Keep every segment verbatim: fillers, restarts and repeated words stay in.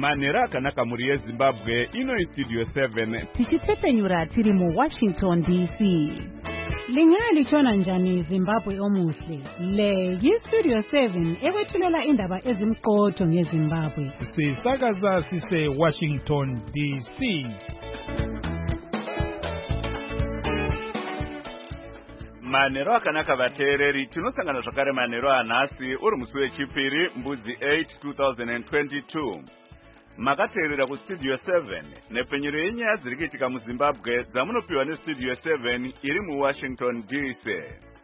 Manera akanaka muri yeZimbabwe ino iStudio seven. Tichitsepenyura tiri mu Washington D C. Lingali chona njani Zimbabwe omuhle. Le yiStudio seven ewethulela indaba ezimqotho ngeZimbabwe. Sisakaza sise Washington D C. Manero akanaka vateereri tinosangana zvakare manero anhasi uri musi wechipiri mbudzi eight two thousand twenty-two. Makateerera kuStudio seven nepfenyuro yenyaya dziri kuitika muZimbabwe dzamunopiwa neStudio seven iri muWashington D C.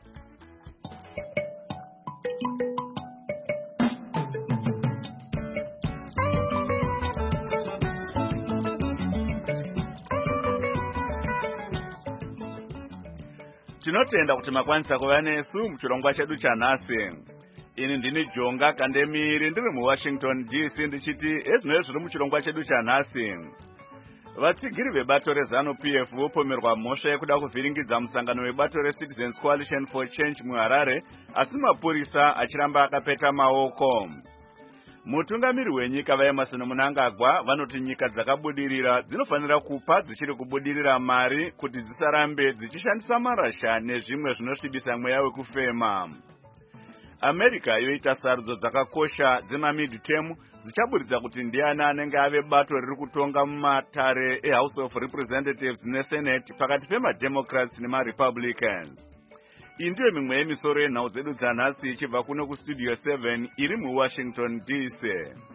Tinotenda kuti makwanisa kuva nesu muchirongwa chedu chanhasi. Ini ndini Jonga Kandemiri ndiri muWashington D C ndichiti ezvinoi zviri muchirongwa chedu chanhasi. Vatsigiri vebato reZANU-P F vopomerwa mhosva yekuda kuvhiringidza musangano webato reCitizens Coalition for Change muHarare, asi mapurisa achiramba akapeta maoko. Mutungamiri wenyika vaEmmerson Mnangagwa vanoti nyika dzakabudirira dzinofanira kupa dzichiri kubudirira mari kuti dzisarambe dzichishandisa marasha nezvimwe zvinosvibisa mweya wekufema. America yoita sarudzo dzakakosha dzemamidterm dzichaburitsa kuti ndiani anenge ave bato riri kutonga mumatare eHouse of Representatives neSenate pakati pemademocrats nemaRepublicans. Iyi ndiyo mimwe yemisoro yenhau dzedu dzanhasi ichibva kuno kuStudio seven iri muWashington D C.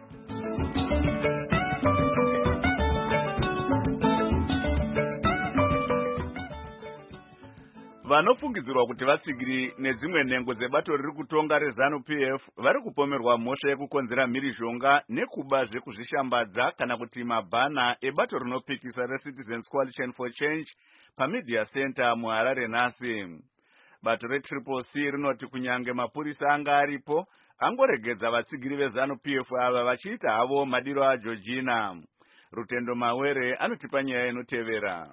Vanofungidzirwa kuti vatsigiri nedzimwe nhengo dzebato riri kutonga reZANU-P F vari kupomerwa mhosva yekukonzera mhirizhonga nekuba zvekuzvishambadza kana kuti mabhana ebato rinopikisa reCitizens Coalition for Change paMedia Center muHarare nhasi. Bato reTriple C rinoti kunyange mapurisa anga aripo angoregedza vatsigiri veZANU-P F ava vachiita havo madiro aGeorgina. Rutendo Mawere anotipa nyaya inotevera.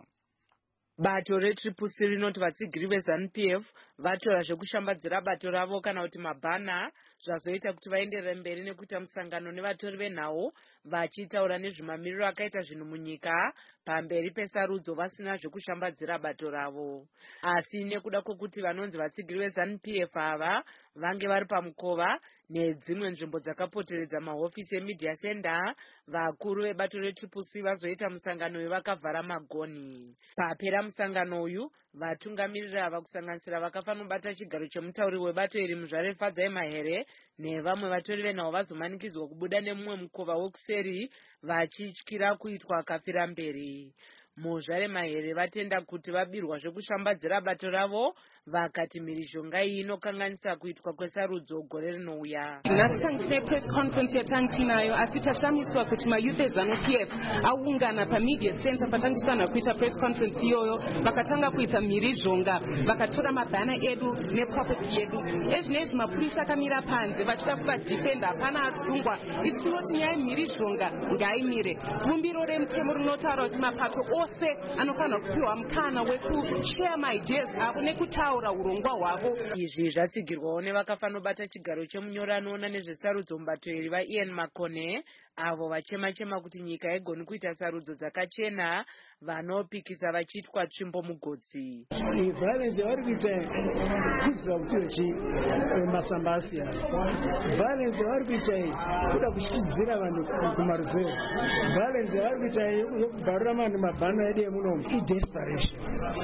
Bato reTriple C rinoti vatsigiri veZANU-P F vatora zvekushambadzira bato ravo kana kuti mabhana zvazoita kuti vaenderere mberi nekuita musangano nevatori venhau vachitaura nezvemamiriro akaita zvinhu munyika pamberi pesarudzo vasina zvekushambadzira bato ravo. Asi nekuda kwokuti vanonzi vatsigiri veZANU-P F ava vange vari pamukova nedzimwe nzvimbo dzakapoteredza mahofisi eMedia Center, vakuru vebato reTriple C vazoita musangano wevakavhara magoni. Papera musangano uyu vatungamiriri ava kusanganisira vakafanobata chigaro chemutauri webato iri Muzvare Fadzai Mahere nevamwe vatori venhau vazomanikidzwa kubuda nemumwe mukova wekuseri vachityira kuitwa kafira mberi. Muzvare Mahere vatenda kuti vabirwa zvekushambadzira bato ravo vakati mhirizhonga iyi inokanganisa kuitwa kwesarudzo gore rinouya. Nhasi tine press conference yatangi tinayo asi tashamiswa kuti mayouth eZANU-P F aungana paMedia Center patangifanira kuita press conference iyoyo vakatanga kuita mhirizhonga vakatora mabhana edu neproperty yedu. Ezvinezvi mapurisa akamira panze vachida kuvadhifenda hapana asungwa. Isi tinoti nyaya yemhirizhonga ngaimire. Bumbiro remutemo rinotaura kuti mapato ose anofanira kupiwa mukana wekushare maideas avo nekutaura urongwa hwavo. Izvi zvatsigirwawo nevakafanobata chigaro chemunyori anoona nezvesarudzo mubato iri vaIan Makone avo vachema chema kuti nyika haigoni kuita sarudzo dzakachena vanopikisa vachiitwa tsvimbo mugodzi. Violence yavari kuita kuziva kuti vechi masamba asiyana. Violence yavari kuita kuda kushidzira vanhu kumaruzeve. Violence yavari kuita yokubvarura vanhu mabhana edu emunomu idesperation.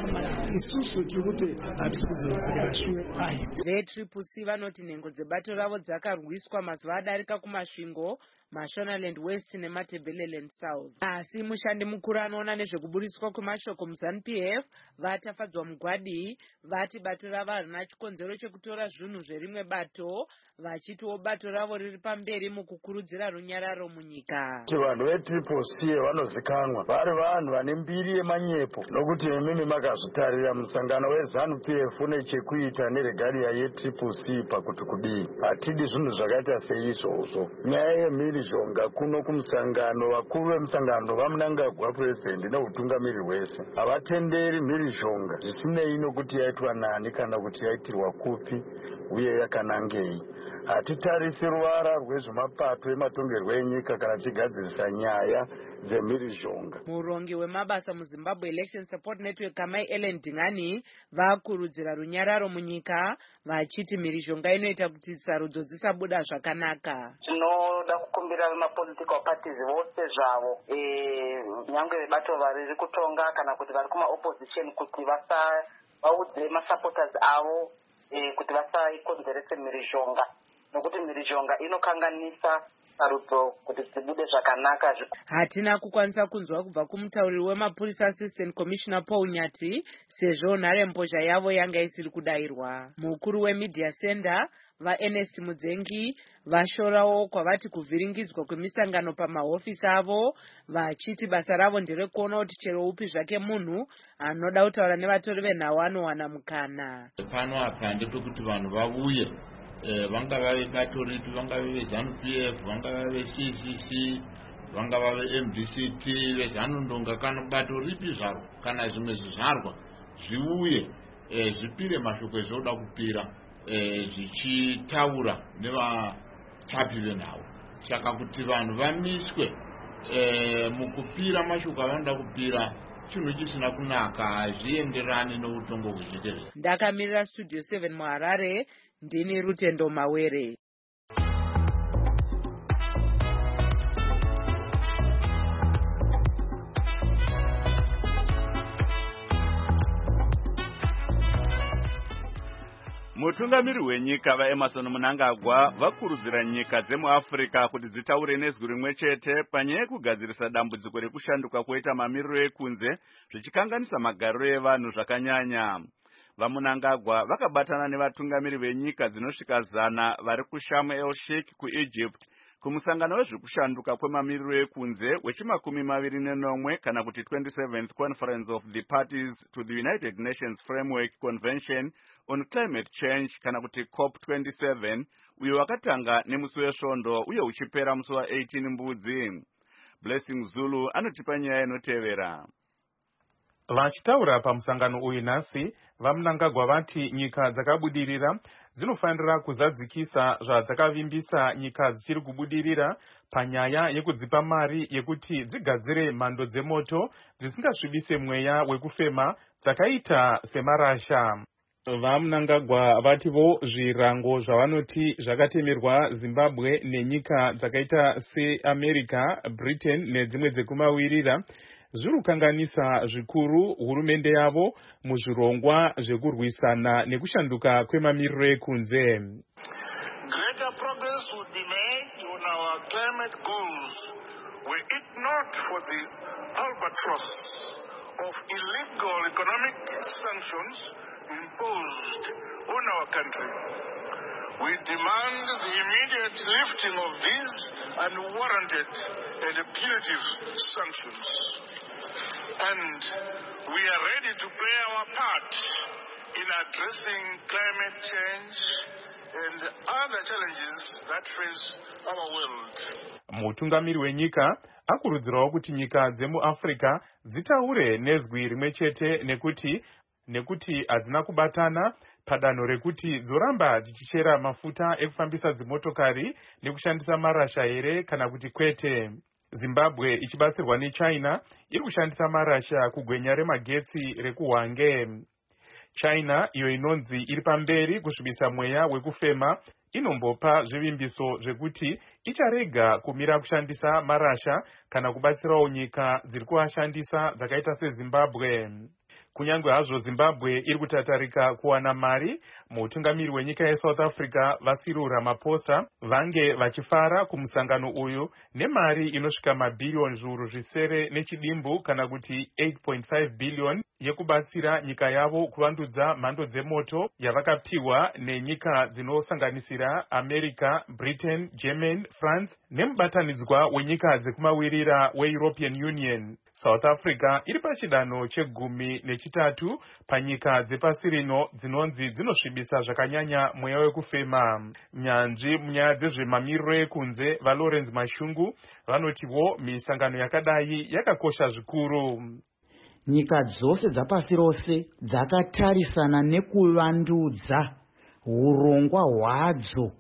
Isusu tiri kuti hatisi kudzoredzera shure ayo. VeTriple C vanoti nhengo dzebato ravo dzakarwiswa mazuva adarika kumasvingo Mashonaland West neMatabeleland South. Asi mushandi mukuru anoona nezvekuburiswa kwemashoko muZANU-P F vatafadzwa mugwadi vati bato ravo harina chikonzero chekutora zvinhu zverimwe bato vachitiwo bato ravo riri pamberi mukukurudzira runyararo munyika. Vanhu veTriple C vanozikanwa vari vanhu vane mbiri yemanyepo nokuti imimi makazvitarira musangano weZANU-P F une chekuita neregaria yeTriple C pakuti kudii. Hatidi zvinhu zvakaita seizvozvo. Nyaya yemhirizhonga kuno kumusangano vakuru vemusangano vaMnangagwa president neutungamiri hwese havatenderi mhirizhonga zvisinei nokuti yaitwa nani kana kuti yaitirwa kupi uye yakanangei. hatitarisi ruvara rwezvemapato ematongerwo enyika kana tigadzirisa nyaya dzemhirizhonga. Murongi wemabasa muZimbabwe Election Support Network Kamai Ellen Dingani vakurudzira runyararo munyika vachiti mhirizhonga inoita kuti sarudzo dzisabuda zvakanaka. Tinoda kukumbira vemapolitical parties vose zvavo nyangwe vebato vari kutonga kana kuti vari kuma opposition kuti vasa vaudze masupporters avo kuti vasaikonzerese mhirizhonga nokuti mhirizhonga inokanganisa sarudzo kuti dzibude zvakanaka. Hatina kukwanisa kunzwa kubva kumutauriri wemapurisa Assistant Commissioner Paul Nyati sezvo nharembozha yavo yanga isiri kudairwa. Mukuru weMedia Center vaEnest Mudzengi vashorawo kwavati kuvhiringidzwa kwemisangano pamahofisi avo vachiti basa ravo nderekuona kuti chero upi zvake munhu anoda kutaura nevatori venhau anowana mukana. Pano apa ndepekuti vanhu vauye vanga vave Catholic, vanga vave ZANU-P F, vanga vave C C C, vanga vave M D C T, vezanundonga kana bato ripi zvaro kana zvimwe zvizvarwa zviuye zvipire mashoko ezvoda kupira zvichitaura nevatapi venhau. Saka kuti vanhu vamiswe mukupira mashoko avanoda kupira chinhu chisina kunaka, hazvienderani noutongo hwechitezo. Ndakamirira Studio seven muHarare, ndini Rutendo Mawere. Mutungamiri wenyika vaEmerson Mnangagwa vakurudzira nyika dzemuAfrica kuti dzitaure nezwi rimwe chete panyaya yekugadzirisa dambudziko rekushanduka kwoita mamiriro ekunze zvichikanganisa magariro evanhu zvakanyanya. VaMnangagwa vakabatana nevatungamiri venyika dzinosvika zana vari kuSharm el Sheikh kuEgypt kumusangano wezvekushanduka kwemamiriro ekunze wechimakumi maviri nenomwe kana kuti twenty-seventh Conference of the Parties to the United Nations Framework Convention on Climate Change kana kuti COP twenty-seven uyo wakatanga nemusi wesvondo uye uchipera musi wa-eighteen Mbudzi. Blessing Zulu anotipa nyaya inotevera. Vachitaura pamusangano uyu nhasi, vaMnangagwa vati nyika dzakabudirira dzinofanira kuzadzikisa zvadzakavimbisa nyika dzichiri kubudirira panyaya yekudzipa mari yekuti dzigadzire mhando dzemoto dzisingasvibise mweya wekufema dzakaita semarasha. VaMnangagwa vativo zvirango zvavanoti zvakatemerwa Zimbabwe nenyika dzakaita seAmerica, Britain nedzimwe dzekumawirira zviri kukanganisa zvikuru hurumende yavo muzvirongwa zvekurwisana nekushanduka kwemamiriro ekunze. Greater progress would be made on our climate goals were it not for the albatross of illegal economic sanctions imposed on our country. We demand the immediate lifting of these unwarranted and punitive sanctions. And we are ready to play our part in addressing climate change and other challenges that face our world. Mutungamiri wenyika akurudzirawo kuti nyika dzemuAfrica dzitaure nezwi rimwe chete nekuti nekuti hadzina kubatana padanho rekuti dzoramba dzichichera mafuta ekufambisa dzimotokari nekushandisa marasha here kana kuti kwete. Zimbabwe ichibatsirwa neChina iri kushandisa marasha kugwenya remagetsi rekuHwange. China iyo inonzi iri pamberi kusvibisa mweya wekufema inombopa zvivimbiso zvekuti icharega kumira kushandisa marasha kana kubatsirawo nyika dziri kuashandisa dzakaita seZimbabwe. Kunyange hazvo Zimbabwe iri kutatarika kuwana mari, mutungamiri wenyika yeSouth Africa Cyril Ramaphosa vange vachifara kumusangano uyu nemari inosvika mabhirioni zviuru zvisere nechidimbu kana kuti eight point five billion yekubatsira nyika yavo kuvandudza mhando dzemoto yavakapiwa nenyika dzinosanganisira America, Britain, Germany, France nemubatanidzwa wenyika dzekumawirira weEuropean Union. South Africa iri pachidanho chegumi nechitatu panyika dzepasi rino dzinonzi dzinosvibisa zvakanyanya mweya wekufema. Nyanzvi munyaya dzezvemamiriro ekunze vaLawrence Mashungu vanotiwo misangano yakadai yakakosha zvikuru. Nyika dzose dzapasi rose dzakatarisana nekuvandudza urongwa hwadzo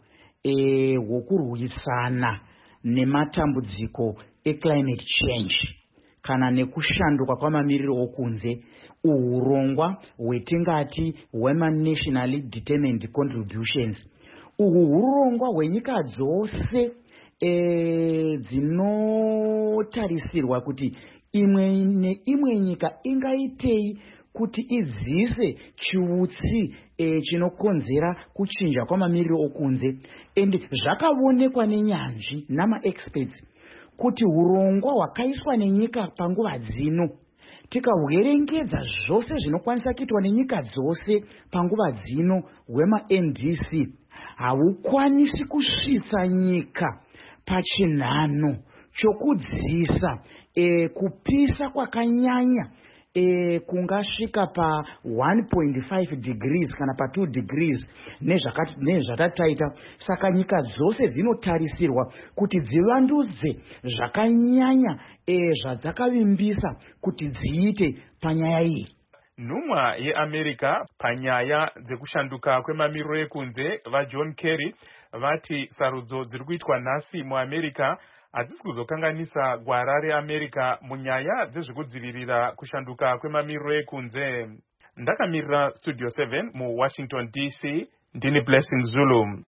hwokurwisana nematambudziko eclimate change kana nekushanduka kwamamiriro okunze, urongwa hwetingati women nationally determined contributions. Uhu hurongwa hwenyika dzose e, dzinotarisirwa kuti imwe neimwe nyika ingaitei kuti idzise chiutsi e, chinokonzera kuchinja kwamamiriro okunze. And zvakaonekwa nenyanzvi nama-experts kuti urongwa hwakaiswa nenyika panguva dzino, tikahwerengedza zvose zvinokwanisa kuitwa nenyika dzose panguva dzino hwema-N D C, haukwanisi kusvitsa nyika pachinhano chokudzisa e, kupisa kwakanyanya e, kungasvika pa one point five degrees kana pa two degrees nezvatataita. Saka nyika dzose dzinotarisirwa kuti dzivandudze zvakanyanya e, zvadzakavimbisa kuti dziite panyaya iyi. Nhumwa yeAmerica panyaya dzekushanduka kwemamiriro ekunze vaJohn Kerry vati sarudzo dziri kuitwa nhasi muAmerica hadzisi kuzokanganisa gwara reAmerica munyaya dzezvekudzivirira kushanduka kwemamiriro ekunze. Ndakamirira Studio seven muWashington D C, ndini Blessing Zulu.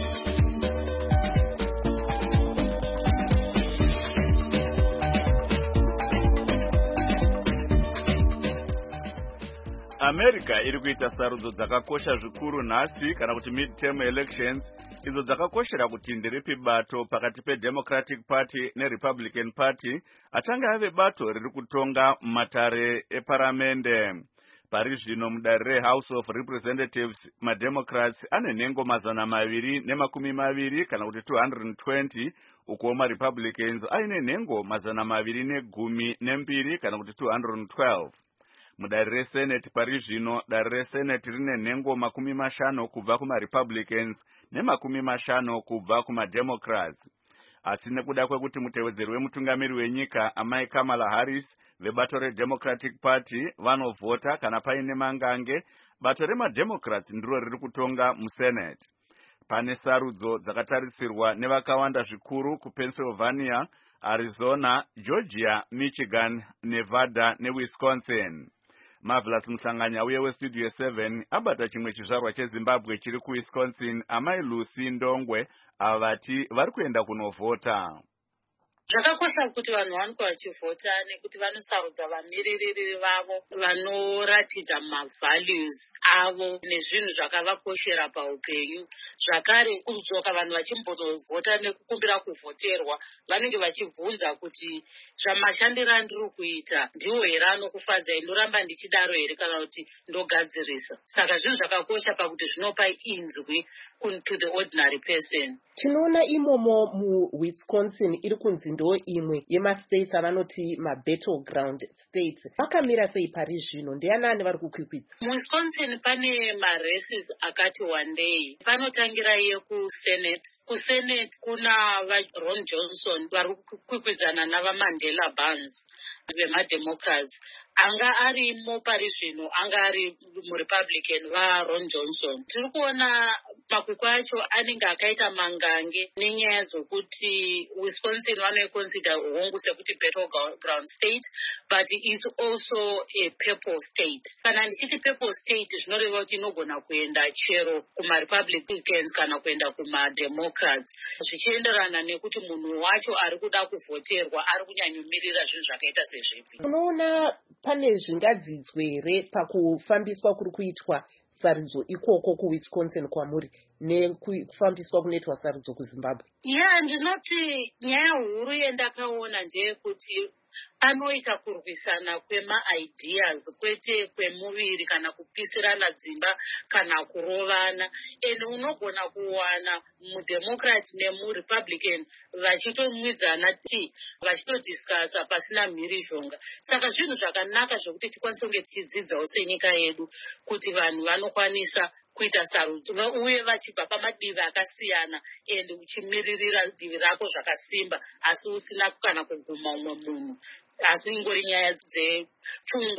America iri kuita sarudzo dzakakosha zvikuru nhasi kana kuti mid-term elections, idzo dzakakoshera kuti ndiripi bato pakati peDemocratic Party neRepublican Party achange ave bato riri kutonga mumatare eparamende. Pari zvino mudare reHouse of Representatives maDemocrats ane nhengo mazana maviri nemakumi maviri kana kuti two hundred twenty, uko maRepublicans aine nhengo mazana maviri negumi nembiri kana kuti two hundred twelve. Mudare reSenate pari zvino dare reSenate rine nhengo makumi mashanu kubva kumaRepublicans nemakumi mashanu kubva kumaDemocrats. Asi nekuda kwekuti mutevedzeri wemutungamiri wenyika amai Kamala Harris vebato reDemocratic Party vanovhota kana paine mangange, bato remaDemocrats ndiro riri kutonga muSenate. Pane sarudzo dzakatarisirwa nevakawanda zvikuru kuPennsylvania, Arizona, Georgia, Michigan, Nevada neWisconsin. Marvelous Musanganya uye weStudio seven abata chimwe chizvarwa cheZimbabwe chiri kuWisconsin, amai Lucy Ndongwe avati vari kuenda kunovhota. Zvakakosha kuti vanhu vanenge vachivhota nekuti vanosarudza vamiririri vavo vanoratidza mavalues avo nezvinhu zvakavakoshera paupenyu. Zvakare kudzoka vanhu vachimbotovhota nekukumbira kuvhoterwa vanenge vachibvunza kuti zvamashandiro andiri kuita ndiwo here anokufadzai, ndoramba ndichidaro here kana kuti ndogadzirisa. Saka zvinhu zvakakosha pakuti zvinopa inzwi to the ordinary person. Tinoona imomo muWisconsin iri kunzi ndo imwe yemastates avanoti mabattleground states. Vakamira sei pari zvino? Ndianani vari kukwikwidza? MuWisconsin pane maraces akati wandei. Panotangira yekuSenate. KuSenate kuna vaRon Johnson vari kukwikwidza navaMandela Barnes vemademocrats. Anga arimo pari zvino, anga ari muRepublican vaRon Johnson. Tiri kuona makwikwi acho anenge akaita mangange nenyaya dzokuti Wisconsin vanoiconsider hongu sekuti battleground state, but it's also a purple state. Kana ndichiti purple state zvinoreva kuti inogona kuenda chero kumaRepublicans kana kuenda kumaDemocrats, zvichienderana nekuti munhu wacho ari kuda kuvhoterwa ari kunyanyomirira zvinhu zvakaita sezvipi. Unoona pane zvingadzidzwe here pakufambiswa kuri kuitwa sarudzo ikoko kuWisconsin kwamuri nekufambiswa kunoitwa sarudzo kuZimbabwe? Yeah, ndinoti nyaya huru yendakaona ndeyekuti anoita kurwisana kwema-ideas kwete kwemuviri kana kupisirana dzimba kana kurovana. And unogona kuwana muDemocrat nemuRepublican vachitomwidzana ti vachitodiscasa pasina mhirizhonga. Saka zvinhu zvakanaka zvokuti tikwanise kunge tichidzidzawo senyika yedu kuti vanhu vanokwanisa kuita sarudzo uye vachibva pamadivi akasiyana and uchimiririra divi rako zvakasimba asi usina kana kuguma umwe munhu, asi ingori nyaya dzepfungwa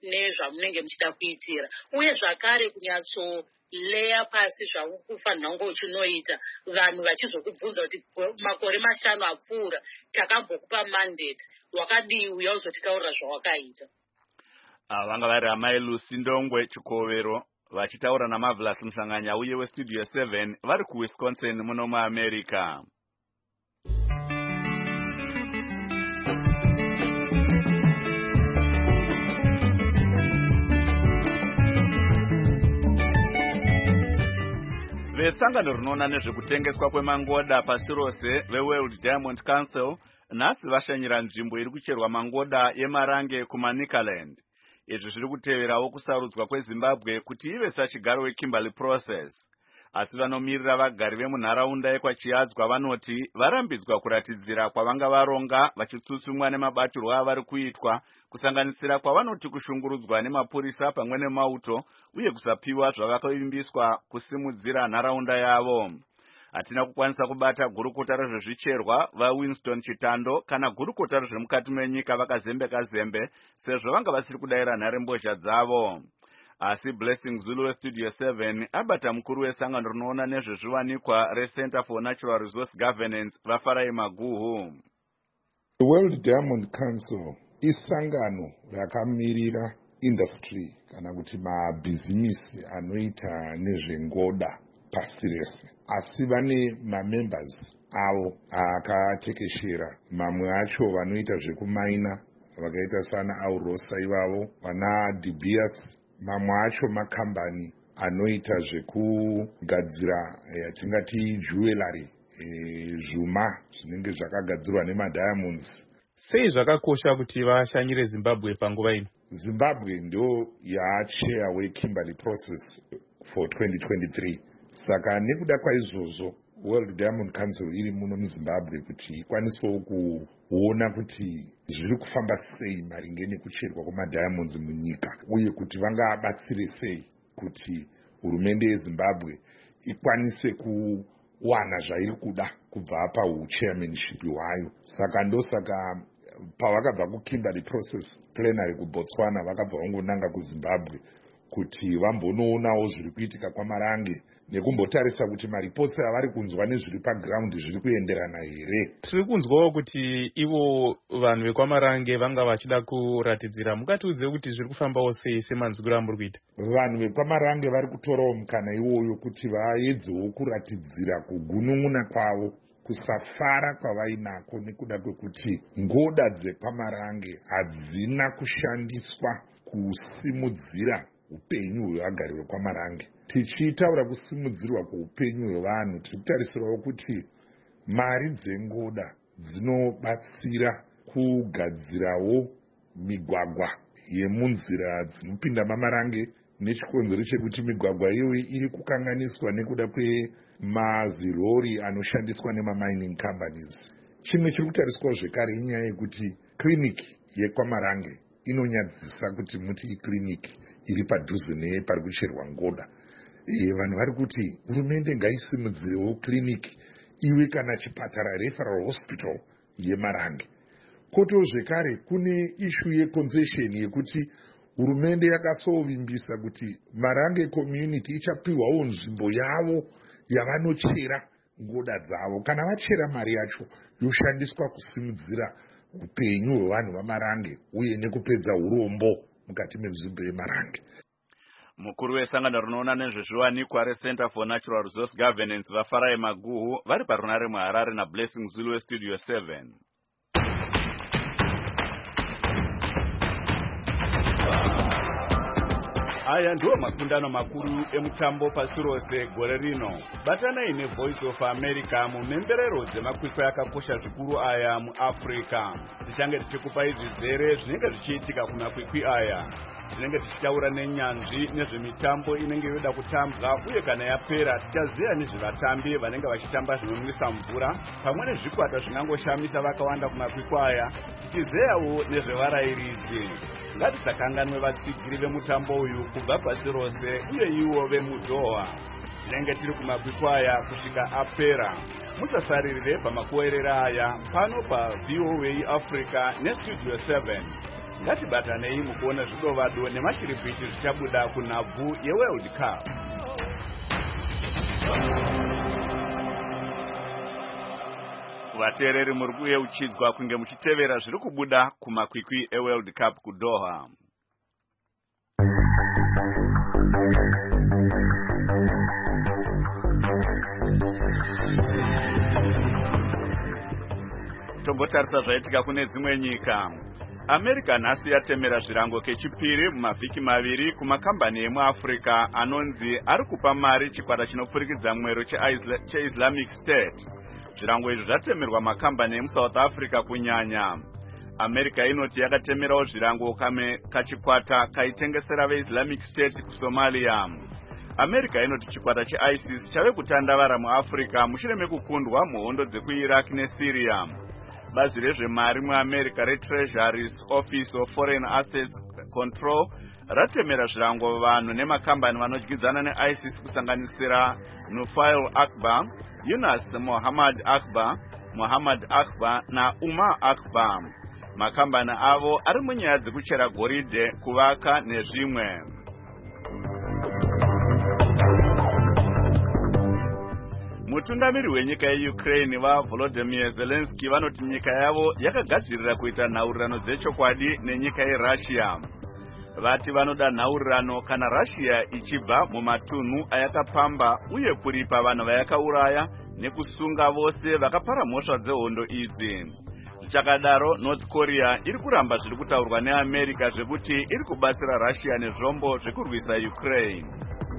nezvamunenge muchida kuitira, uye zvakare kunyatso leya pasi zvakufanira kunge uchinoita, vanhu vachizokubvunza kuti makore mashanu apfuura takambokupa mandate, wakadii uya uzotitaurira zvawakaita. Vanga vari amai Lucy Ndongwe Chikovero vachitaura naMarvelous Musanganya uye weStudio seven vari kuWisconsin muno muAmerica. Vesangano rinoona nezvekutengeswa kwemangoda pasi rose veWorld Diamond Council nhasi vashanyira nzvimbo iri kucherwa mangoda yeMarange kuManicaland. Izvi zviri kuteverawo kusarudzwa kweZimbabwe kuti ive sachigaro weKimberley Process. Asi vanomirira vagari vemunharaunda yekwaChiadzwa vanoti varambidzwa kuratidzira kwavanga varonga vachitsutsumwa nemabatirwo avari kuitwa, kusanganisira kwavanoti kushungurudzwa nemapurisa pamwe nemauto uye kusapiwa zvavakavimbiswa kusimudzira nharaunda yavo. Hatina kukwanisa kubata gurukota rezvezvicherwa vaWinston Chitando kana gurukota rezvemukati menyika vakazembeka zembe sezvo vanga vasiri kudayira nharembozha dzavo. Asi Blessing Zulu weStudio seven abata mukuru wesangano rinoona nezvezviwanikwa reCenter for Natural Resource Governance vaFarai Maguhu. The World Diamond Council isangano rakamirira industry kana kuti mabhizinisi anoita nezvengoda pasi rese, asi vane mamembers avo akatekeshera. Mamwe acho vanoita zvekumaina vakaita sana Aurosa ivavo, vana De Beers. Mamwe acho makambani anoita zvekugadzira yatingati jewelry, zvuma zvinenge zvakagadzirwa nemadiamonds. Sei zvakakosha kuti vashanyire Zimbabwe panguva ino? Zimbabwe ndio yachair weKimberley Process for twenty twenty-three. Saka nekuda kwaizvozvo World Diamond Council iri muno muZimbabwe kuti ikwanisewo kuona kuti zviri kufamba sei maringe nekucherwa kwemadiamonds munyika, uye kuti vangabatsire sei kuti hurumende yeZimbabwe ikwanise kuwana zvairi kuda kubva pauchairmanship hwayo. Saka ndosaka pavakabva kuKimberley Process plenary kuBotswana vakabva vangonanga kuZimbabwe kuti vambonoonawo zviri kuitika kwaMarange nekumbotarisa kuti maripotsi avari kunzwa nezviri paground zviri kuenderana here. Tiri kunzwawo kuti ivo vanhu vekwaMarange vanga vachida kuratidzira, mukatiudze kuti zviri kufambawo sei semanzwiro amuri kuita? Vanhu vekwaMarange vari kutorawo mukana iwoyo kuti vaedzewo kuratidzira kugunun'una kwavo, kusafara kwavainako nekuda kwekuti ngoda dzekwaMarange hadzina kushandiswa kusimudzira upenyu hwevagari vekwaMarange. Tichitaura kusimudzirwa kweupenyu hwevanhu, tiri kutarisirawo kuti mari dzengoda dzinobatsira kugadzirawo migwagwa yemunzira dzinopinda maMarange, nechikonzero chekuti migwagwa iyoyi iri kukanganiswa nekuda kwemazirori anoshandiswa nemamining companies. Chimwe chiri kutariswawo zvekare inyaya yekuti kliniki yekwaMarange inonyadzisa kuti muti ikliniki iri padhuze nepari kucherwa ngoda. E, vanhu vari kuti hurumende ngaisimudzirewo kliniki iwe kana chipatara referral hospital yeMarange. Koto zvekare kune ishu yeconcession yekuti hurumende yakasovimbisa kuti Marange community ichapiwawo nzvimbo yavo yavanochera ngoda dzavo. Kana vachera mari yacho yoshandiswa kusimudzira upenyu hwevanhu vaMarange uye nekupedza urombo mukati menzvimbo yeMarange. Mukuru wesangano rinoona nezvezviwanikwa reCenter for Natural Resource Governance vaFarai Maguhu vari parunare muHarare naBlessing Zulu weStudio seven. Aya ndiwo makundano makuru emutambo pasi rose gore rino. Batanai neVoice of America mumhemberero dzemakwikwi akakosha zvikuru aya muAfrica. Tichange tichikupa izvi zere zvinenge zvichiitika kumakwikwi aya. Tinenge tichitaura nenyanzvi nezvemitambo inenge yoda kutambwa, uye kana yapera tichaziva nezvevatambi vanenge vachitamba zvinonwisa mvura pamwe nezvikwata zvinangoshamisa vakawanda kumakwikwi aya, tichizeyawo nezvevarairidzi. Ngatisakanganwe vatsigiri vemutambo uyu kubva pasi rose uye ivo vemuDoha. Tinenge tiri kumakwikwi aya kusvika apera. Musasaririre pamakuwerera aya pano paVOA Africa neStudio seven. ngatibatanei mukuona zvidovado nemashiripiti zvichabuda kunhabvu yeworld cup. vateereri muri kuyeuchidzwa kunge muchitevera zviri kubuda kumakwikwi eworld cup kudoha. tombotarisa zvaitika kune dzimwe nyika. America nhasi yatemera zvirango kechipiri mumavhiki maviri kumakambani emuafrica anonzi ari kupa mari chikwata chinopfurikidza mwero cheislamic state. Zvirango izvi zvatemerwa makambani emusouth africa kunyanya. America inoti yakatemerawo zvirango kame kachikwata kaitengesera veislamic state kusomalia. America inoti chikwata cheisis chave kutandavara muafrica mushure mekukundwa muhondo dzekuiraq nesyria. Bazi rezvemari muamerica reTreasury's Office of Foreign Assets Control ratemera zvirango vanhu nemakambani vanodyidzana neISIS kusanganisira Nufail Akbar, Yunus Muhammad Akbar, Muhammad Akbar na Umar Akbar. Makambani avo ari munyaya dzekuchera goridhe, kuvaka nezvimwe. Mutungamiri wenyika yeUkraine vaVolodymyr Zelensky vanoti nyika yavo yakagadzirira kuita nhaurirano dzechokwadi nenyika yeRussia. Vati vanoda nhaurirano kana Russia ichibva mumatunhu ayakapamba uye kuripa vanhu vayakauraya nekusunga vose vakapara mhosva dzehondo idzi. Zvichakadaro, North Korea iri kuramba zviri kutaurwa neAmerica zvekuti iri kubatsira Russia nezvombo zvekurwisa Ukraine.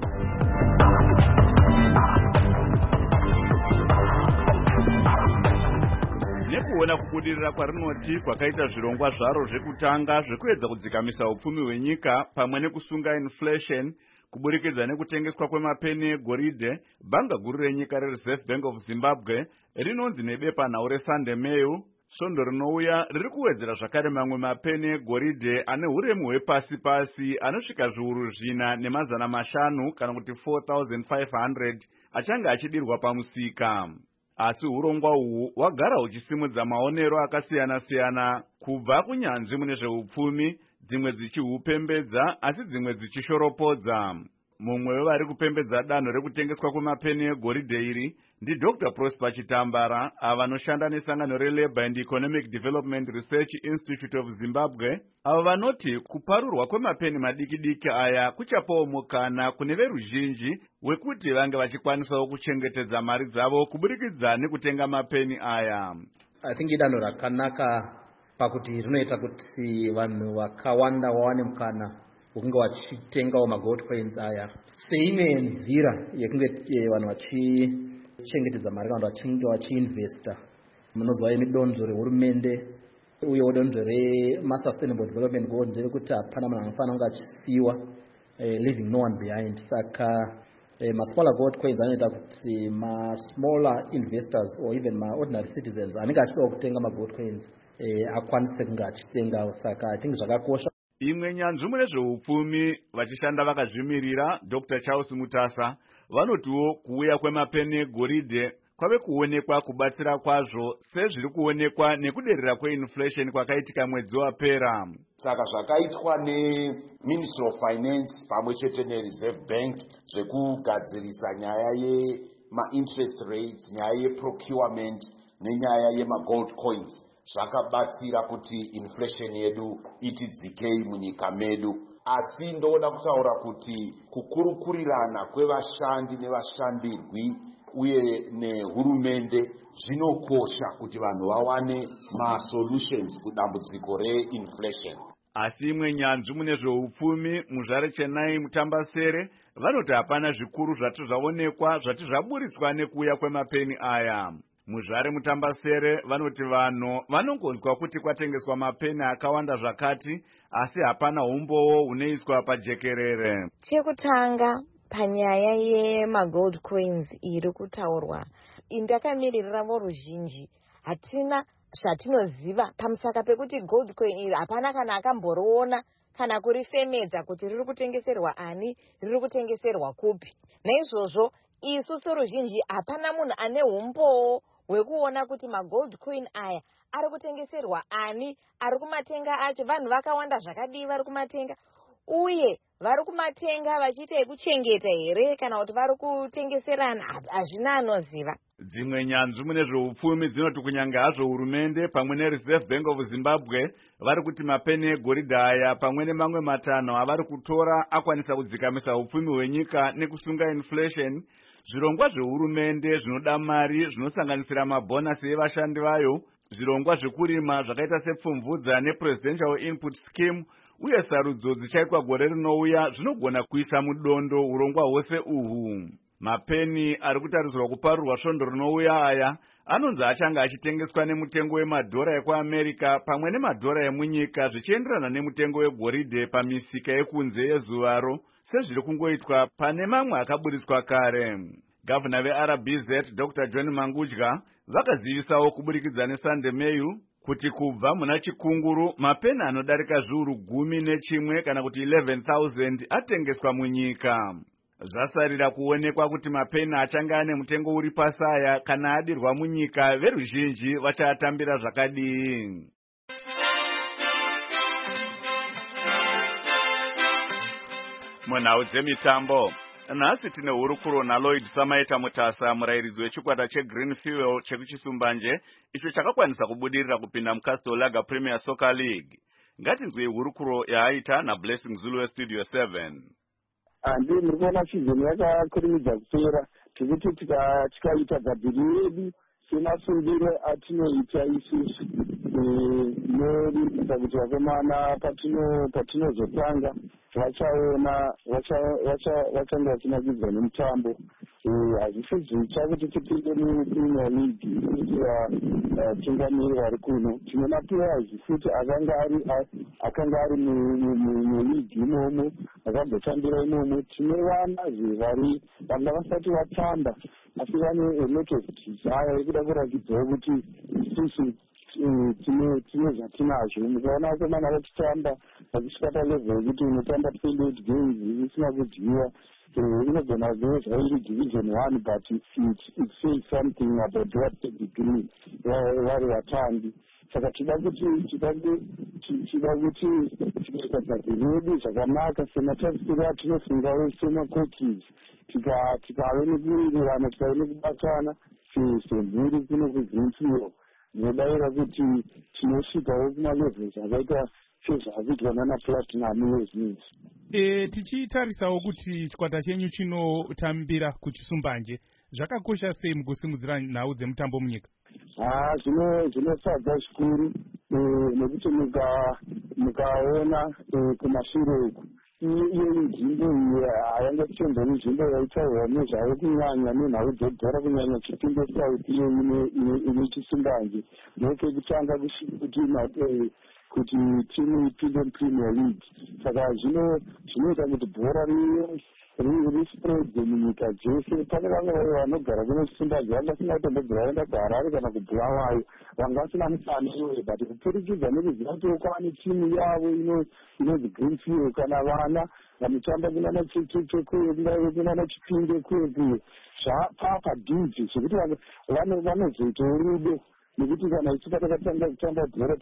Nekuona kubudirira kwarinoti kwakaita zvirongwa zvaro zvekutanga zvekuedza kudzikamisa upfumi hwenyika pamwe nekusunga inflation kuburikidza nekutengeswa kwemapeni egoridhe, bhanga guru renyika reReserve Bank of Zimbabwe rinonzi nebepanhau reSunday Mail svondo rinouya riri kuwedzera zvakare mamwe mapeni egoridhe ane uremu hwepasi pasi anosvika zviuru zvina nemazana mashanu kana kuti four thousand five hundred achange achidirwa pamusika. Asi urongwa uhu hwagara huchisimudza maonero akasiyana-siyana kubva kunyanzvi mune zveupfumi, dzimwe dzichihupembedza asi dzimwe dzichishoropodza. Mumwe wevari kupembedza danho rekutengeswa kwemapeni egoridhe iri ndiDr Prosper Chitambara, ava vanoshanda nesangano reLabour and Economic Development Research Institute of Zimbabwe, ava vanoti kuparurwa kwemapeni madiki-diki aya kuchapawo mukana kune veruzhinji wekuti vange vachikwanisawo kuchengetedza mari dzavo kuburikidza nekutenga mapeni aya. I think idanho rakanaka pakuti rinoita kuti vanhu vakawanda wawane mukana wekunge vachitengawo magold coins aya seimwe nzira yekunge vanhu vachichengetedza mari kana vachinge vachiinvesta munozwa midonzvo rehurumende uyewo donzvo rema-sustainable development goals nderekuti hapana munhu anofanira kunge achisiyiwa leaving no one behind. Saka masmaller gold coins anoita kuti masmaller investors or even maordinary citizens anenge achidawo kutenga magold coins akwanise kunge achitengawo. Saka I think zvakakosha. Imwe nyanzvi mune zveupfumi vachishanda vakazvimirira Doctor Charles Mutasa vanotiwo kuuya kwemapeni egoridhe kwave kuonekwa kubatsira kwazvo sezviri kuonekwa nekuderera kweinflation kwakaitika mwedzi wapera. Saka zvakaitwa neMinistry of Finance pamwe chete neReserve Bank zvekugadzirisa nyaya yema-interest rates, nyaya yeprocurement nenyaya yema-gold coins zvakabatsira kuti inflation yedu itidzikei munyika medu. Asi ndoda kutaura kuti kukurukurirana kwevashandi nevashandirwi uye nehurumende zvinokosha kuti vanhu vawane ma-solutions kudambudziko reinflation. Asi imwe nyanzvi mune zveupfumi muzvare Chennai Mutambasere vanoti hapana zvikuru zvati zvaonekwa zvati zvaburitswa nekuuya kwemapeni aya. Muzvare Mutambasere vanoti vanhu vanongonzwa kuti kwatengeswa mapeni akawanda zvakati asi hapana umbowo unoiswa pajekerere. Chekutanga panyaya yemagold coins iri kutaurwa, indakamiririra voruzhinji hatina zvatinoziva pamusaka pekuti gold coin iri hapana kana akamboriona kana kurifemedza kuti riri kutengeserwa ani, riri kutengeserwa kupi. Naizvozvo isu soruzhinji hapana munhu ane umbowo wekuona kuti magold coin aya ari kutengeserwa ani, ari kumatenga acho, vanhu vakawanda zvakadii vari kumatenga, uye vari kumatenga vachiita yekuchengeta here kana kuti vari kutengeserana, hazvina anoziva. Dzimwe nyanzvi mune zveupfumi dzinoti kunyange hazvo hurumende pamwe neReserve Bank of Zimbabwe vari kuti mapeni egoridhe aya pamwe nemamwe matanho avari kutora akwanisa kudzikamisa upfumi hwenyika nekusunga inflation, zvirongwa zvehurumende zvinoda mari zvinosanganisira mabhonasi evashandi vayo, zvirongwa zvekurima zvakaita sepfumvudza nepresidential input scheme uye sarudzo dzichaitwa gore rinouya zvinogona kuisa mudondo urongwa hwose uhu. Mapeni ari kutarisirwa kuparurwa svondo rinouya aya anonzi achanga achitengeswa nemutengo wemadhora ekuAmerica pamwe nemadhora emunyika zvichienderana nemutengo wegoridhe pamisika yekunze yezuvaro sezviri kungoitwa pane mamwe akaburiswa kare. Gavana veR B Z Doctor John Mangudya vakazivisawo kuburikidza neSunday Mail kuti kubva muna chikunguru mapeni anodarika zviuru gumi nechimwe kana kuti eleven thousand atengeswa munyika. Zvasarira kuonekwa kuti mapeni achanga ane mutengo uri pasaya kana adirwa munyika veruzhinji vachaatambira zvakadii. Munhau dzemitambo, nhasi tine hurukuro naLloyd Samaita Mutasa, murairidzi wechikwata cheGreen Fuel chekuchisumbanje icho chakakwanisa kubudirira kupinda muCastle Lager Premier Soccer League. Ngatinzwei hurukuro yaaita naBlessing Zulu weStudio seven. Handi muri kuona season yakakurumidza kupera, tikuti tikaita bhadhiri yedu semafundiro atinoita isusu norimbisa kuti vakomana patinozotanga vachaona vachanga vachinakidzwa nemutambo. Hazvisi zvicha kuti tipinde muPremier League kuti vatungamiri vari kuno. Tine maplayers futi akanga ari muleague imomo, akambotambira imomo. Tine vanazve vari vanga vasati vatamba asi vane a lot of desire yekuda kurakidzawo kuti isusu tine zvatinazvo. Mukaona vakomana vachitamba vachisvika palevel yekuti unotamba twenty-eight games isina kudyiwa, inogona kuve zvairi division one, but it, it says something about what the degree vari vatambi. Saka tida kuti tida kuti tikaita bhadhiri yedu zvakanaka sematarisiro atinofungawo semacoaches, tikave nekuwirirana, tikave nekubatana semhuri kuno kuGreen Fuel, zvinodavira kuti tinosvikawo kumalevels akaita sezvaakuitwa nanaPlatinum wezvinezvi. E, tichitarisawo kuti chikwata chenyu chinotambira kuchisumbanje zvakakosha sei mukusimudzira nhau dzemutambo munyika? Ah, zvinofadza zvikuru nekuti mukaona kumashure uku iyo nzvimbo iyi hayanga tichemboni nzvimbo yaitaurwa nezvayo kunyanya nenhau dzebhora kunyanya Chipinge South iyo ine chisumbanje ndokekutanga kuti kuti timu ipinde muPremier League. Saka zvinoita kuti bhora rispreadze munyika dzese. Pane vamwe vanogara kuno chisumbanje vangasina kutombobvira vaenda kuHarare kana kuBulawayo, vanga vasina musana iyoyo, but kupfurikidza nekuziva kuti kwaane timu yavo inonzi Green Fuel, kana vana vanotamba kunana Chekeke kuye kunana Chipinge kuye kuye zvapa padhuze zvekuti vanozoitawo rudo. Nekuti kana ichipa takatanga kutamba bhora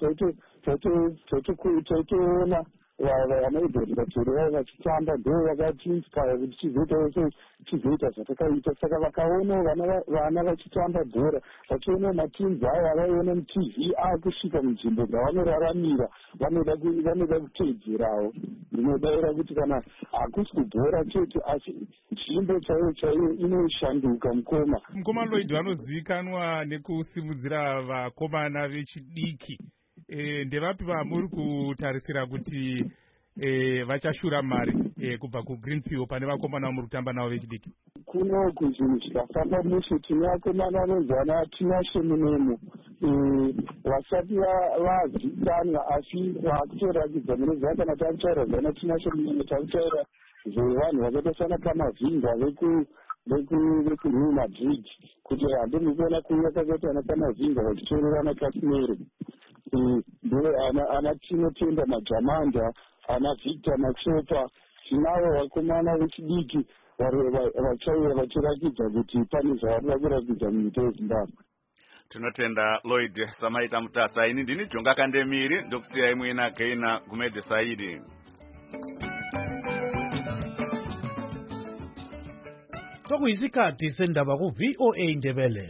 taitoona vanaidhodhikateri vavo vachitamba, ndo vakatiinspire kuti chizoitawo chizoita zvatakaita. Saka vakaonawo vana vachitamba bhora, vachionawo matims avo avaiona muTV akusvika munzvimbo dzavanoraramira, vanoda kuteedzerawo. Ndinodavira kuti kana hakusi kubhora chete asi nzvimbo chaiyo chaiyo inoshanduka mukoma. Mukoma Lloyd vanozivikanwa nekusimudzira vakomana vechidiki. E, ndevapi vamuri kutarisira kuti e, vachashura mari e, kubva kuGreen Fuel pane vakomana vamuri kutamba navo vechidiki? Kuno kuzvinhu zvikafamba mushe tine vakomana vanonzwana Tinashe Munemo vasati vazivikanwa asi vakutorakidza munoziva kana takutaura zana Tinashe Munemo takutaura zvevanhu vakaita sana Kamavinga vekuReal Madrid, kuti handiri kuona kuuya kwakaita ana Kamavinga vachitorerana Casemiro, ndo ana Tinotenda Majamanda, ana Victor Machopa. Tinavo vakomana vechidiki vachauya vachirakidza kuti pane zvavanoda kurakidza munyika yeZimbabwe. Tinotenda Lloyd Samaita Mutasa. Ini ndini Jonga Kandemiri ndokusiya imwe ina Gaina Gumede Saidi. Sokuyisikhathi sendaba ku V O A Ndebele.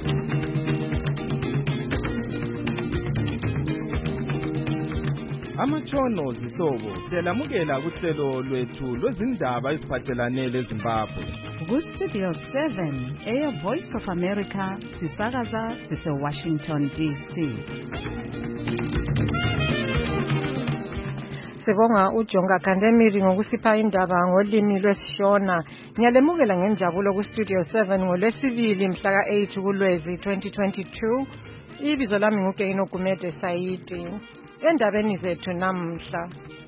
Amatshono zihlobo siyalamukela kuhlelo lwethu lwezindaba eziphathelane leZimbabwe. Ku Studio seven, Air Voice of America, sisakaza sise Washington D C. Sibonga uJonga Kandemiri ngokusipha indaba ngolimi lwesiShona. Ngiyalemukela ngenjabulo ku Studio seven ngolwesibili mhla ka eight kuLwezi twenty twenty-two. Ibizo lami nguGaino Gumede Saidi. Endabeni zethu namhla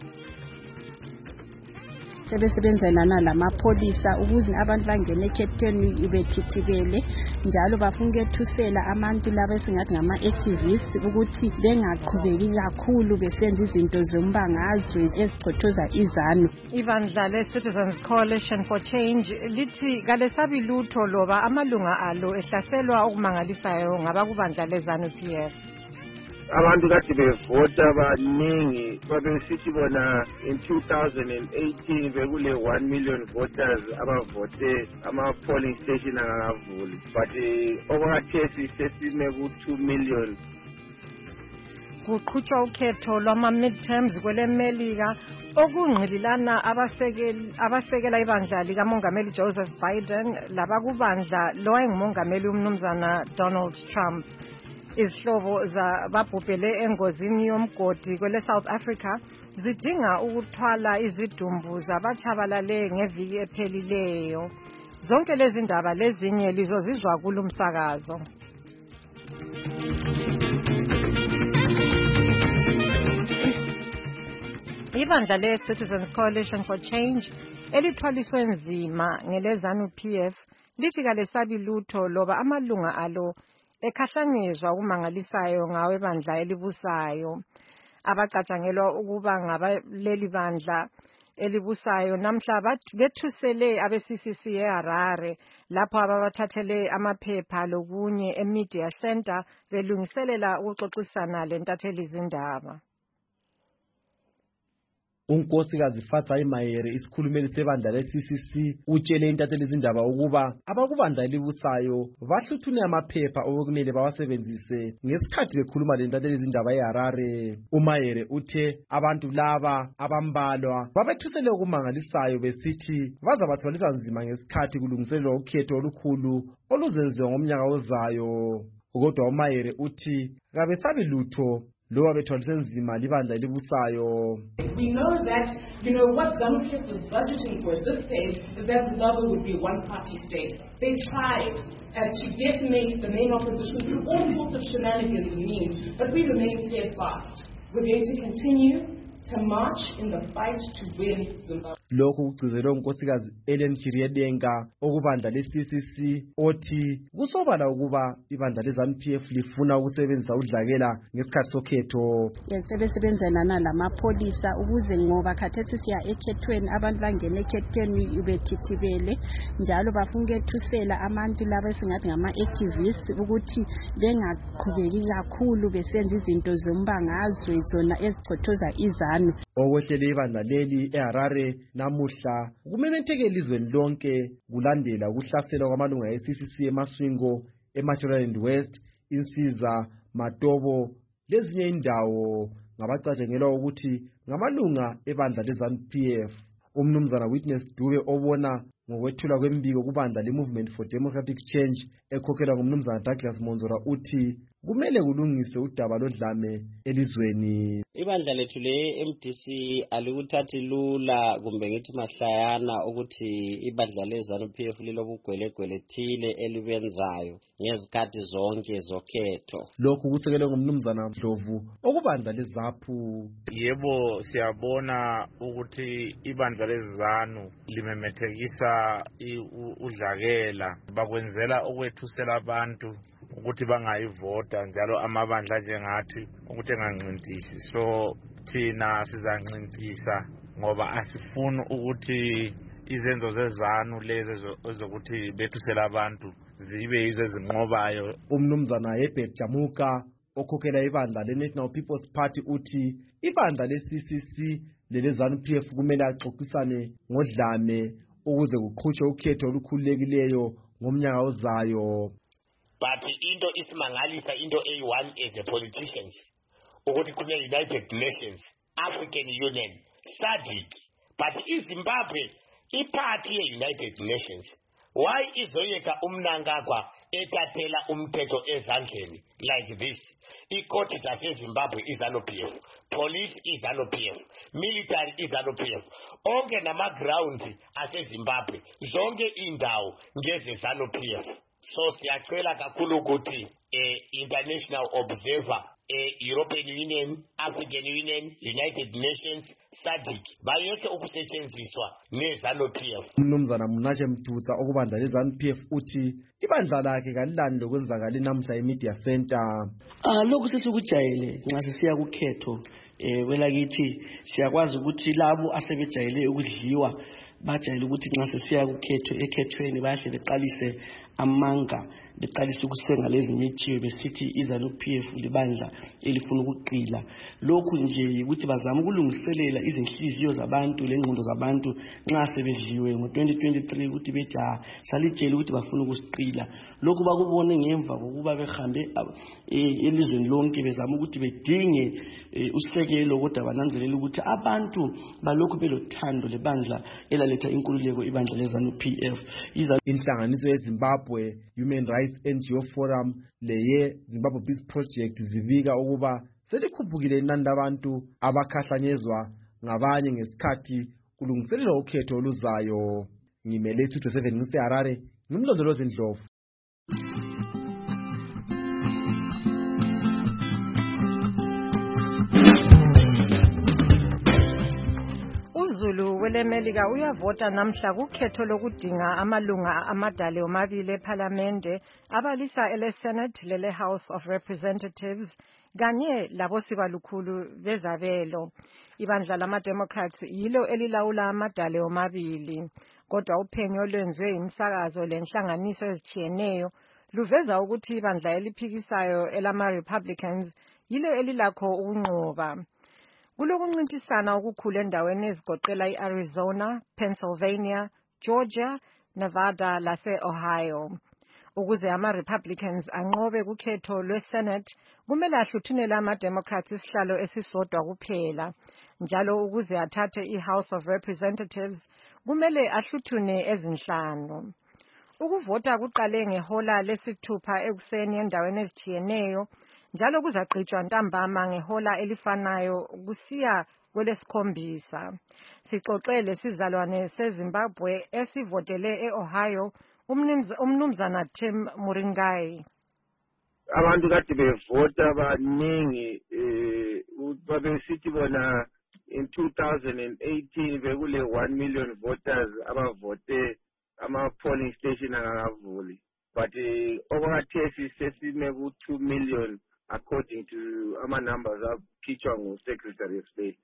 sebesebenzana lamapholisa ukuze abantu bangene ekhetheni ibethithibele njalo bafuna ukuthusela abantu laba esingathi ngama activists ukuthi bengaqhubeki kakhulu besenza izinto zombangazwe ezicothoza izanu. Ibandla le-Citizens Coalition for Change lithi kalesabi lutho loba amalunga alo ehlaselwa okumangalisayo ngabakubandla le-ZANU P F. Abantu kade bevota baningi babesithi bona in two thousand eighteen bekule one million voters abavote ama polling station angavuli but okwakhathesi sesime ku two million. Kuqhutshwa ukhetho lwama midterms kwele Melika okungqililana abasekeli abasekela ibandla likamongameli Joseph Biden labakubandla lo engumongameli umnumzana Donald Trump. Izihlobo zababhubhele engozini yomgodi kwele South Africa zidinga ukuthwala izidumbu zabatshabalale ngeviki ephelileyo. Zonke lezi ndaba lezinye lizozizwa kulumsakazo. Ibandla le-Citizens Coalition for Change elithwaliswe nzima ngele-ZANU P F lithi kalesabi lutho loba amalunga alo ekhahlanyezwa ukumangalisayo ngawe bandla elibusayo. Abacatshangelwa ukuba ngabaleli bandla elibusayo namhla bethusele abe-C C C eHarare lapho ababathathele amaphepha lokunye eMedia Center belungiselela ukuxoxisana lentatheli izindaba. Unkosikazi Fatsayi Mayere isikhulumeli sebandla le-C C C utshele intatheli izindaba ukuba abakubandla elibusayo bahluthune amaphepha okumele bawasebenzise ngesikhathi bekhuluma lentatheli izindaba eHarare. uMayere uthe abantu laba abambalwa babethusele okumangalisayo besithi bazabathwalisa nzima ngesikhathi kulungiselwa ukhetho olukhulu oluzenziwa ngomnyaka ozayo. Kodwa uMayere uthi kabesabi lutho loba bethwalise nzima libandla elibusayo. We know that, you know, what ZANU P F was budgeting for at this stage is that Zimbabwe would be a one-party state. They tried uh, to decimate the main opposition through all sorts of shenanigans and means, but we remain steadfast. We're going to continue to march in the fight to win Zimbabwe. Lokhu kugcizelwe unkosikazi Ellen Chiriedenga okubandla le-C C C othi kusobala ukuba ibandla le-ZANU P F lifuna ukusebenzisa udlakela ngesikhathi sokhetho. Sebesebenzana lamapholisa ukuze ngoba khathesi siya ekhethweni abantu bangene ekhethweni ibethithibele njalo bafuna ukuthusela abantu laba esingathi ngama activists ukuthi bengaqhubeki kakhulu besenza izinto zombangazwe zona ezicothoza izanu. Okwehlele ibandla leli eHarare namuhla kumemetheke elizweni lonke kulandela ukuhlaselwa kwamalunga e-C C C eMaswingo, eMatsholand West, Insiza, Matobo lezinye indawo ngabacatshangelwa ukuthi ngamalunga ebandla le-ZANU P F. Umnumzana Witness Dube obona ngokwethula kwembiko kubandla le-Movement for Democratic Change ekhokhelwa ngumnumzana Douglas Monzora uthi kumele kulungiswe udaba lodlame elizweni. Ibandla lethu le-M D C alikuthathi lula kumbe ngithi mahlayana ukuthi ibandla le-ZANU P F lilobugwelegwele thile elibenzayo ngezikhathi zonke zokhetho. Lokhu kusekelwe ngumnumzana Dlovu okubandla le-ZAPU. Yebo siyabona ukuthi ibandla le-ZANU limemethekisa udlakela bakwenzela okwethusela abantu ukuthi bangayivota njalo amabandla njengathi ukuthi engancintisi. So thina sizancintisa ngoba asifuni ukuthi izenzo zezanu lezi ezokuthi bethusela abantu zibe yizo ezinqobayo. Umnumzana Herbert Jamuka okhokhela ibandla le-National People's Party uthi ibandla le-C C C lele-ZANU P F kumele axoxisane ngodlame ukuze kuqhutshwe ukhetho olukhululekileyo ngomnyaka ozayo. But into isimangalisa into eyi-one as the politicians ukuthi kune-United Nations, African Union, SADC, but iZimbabwe iphathi ye-United Nations. Why izoyeka umnangagwa etathela umthetho ezandleni like this? Ikoti zaseZimbabwe iZANU P F, police iZANU P F, military iZANU P F, onke nama-ground aseZimbabwe, zonke indawo ngeze-ZANU P F. So siyacela kakhulu ukuthi eh, international observer, eh, European Union, African Union, United Nations, SADC bayeke ukusetshenziswa ne-ZANU P F. Umnumzana Munashe Mtutsa okubandla le-ZANU P F uthi ibandla lakhe kalilani lokwenzakala namuhla e-Media Center. Ah lokhu sesikujayele nxa sisiya kukhetho eh welakithi siyakwazi ukuthi labo asebejayele ukudliwa bajayele ukuthi nxa sisiya kukhetho ekhethweni bahle beqalise amanga beqalise ukusenga lezi mithiyo besithi iZANU P F libandla elifuna ukuqila. Lokhu nje ukuthi bazama ukulungiselela izinhliziyo zabantu lengqondo zabantu nxa sebedliwe ngo twenty twenty-three ukuthi bethi salitshela ukuthi bafuna ukusiqila. Lokhu bakubone ngemva kokuba behambe elizweni lonke bezama ukuthi bedinge usekelo kodwa bananzelela ukuthi abantu balokhu belothando lebandla elaletha inkululeko ibandla leZANU P F. Inhlanganiso yeZimbabwe Human Rights N G O Forum leye Zimbabwe Peace Project zivika ukuba selikhuphukile inani labantu abakhahlanyezwa ngabanye ngesikhathi kulungiselelwa ukhetho oluzayo. Ngimele two seven ngiseHarare ngimlondolozi Ndlovu. uZulu welemelika uyavota namhla kukhetho lokudinga amalunga amadale omabili eParliamente abalisa ele-Senate lele-House of Representatives kanye labosibalukhulu bezabelo. Ibandla lama-Democrats yilo elilawula amadale omabili, kodwa uphenyo olwenziwe imisakazo lenhlanganiso ezitshiyeneyo luveza ukuthi ibandla eliphikisayo elama-Republicans yilo elilakho ukunqoba. Kulokuncintisana okukhulu endaweni ezigoqela i-Arizona, Pennsylvania, Georgia, Nevada lase-Ohio. Ukuze ama-Republicans anqobe kukhetho lwe-Senate, kumele ahluthunele ama-Democrats isihlalo esisodwa kuphela. Njalo ukuze athathe i-House of Representatives, kumele ahluthune ezinhlanu. Ukuvota kuqale ngehola lesithupha ekuseni endaweni ezitshiyeneyo, njalo kuzagqitshwa ntambama ngehola elifanayo kusiya kwelesikhombisa. Sixoxele sizalwane seZimbabwe esivotele e-Ohio, umnumzana Tim Muringai. Abantu kade bevota baningi eh babesithi bona in two thousand eighteen bekule one million voters abavote ama polling station angavuli, but okwakhathesi sesime ku two million according to ama numbers akhitshwa ngu-Secretary of State.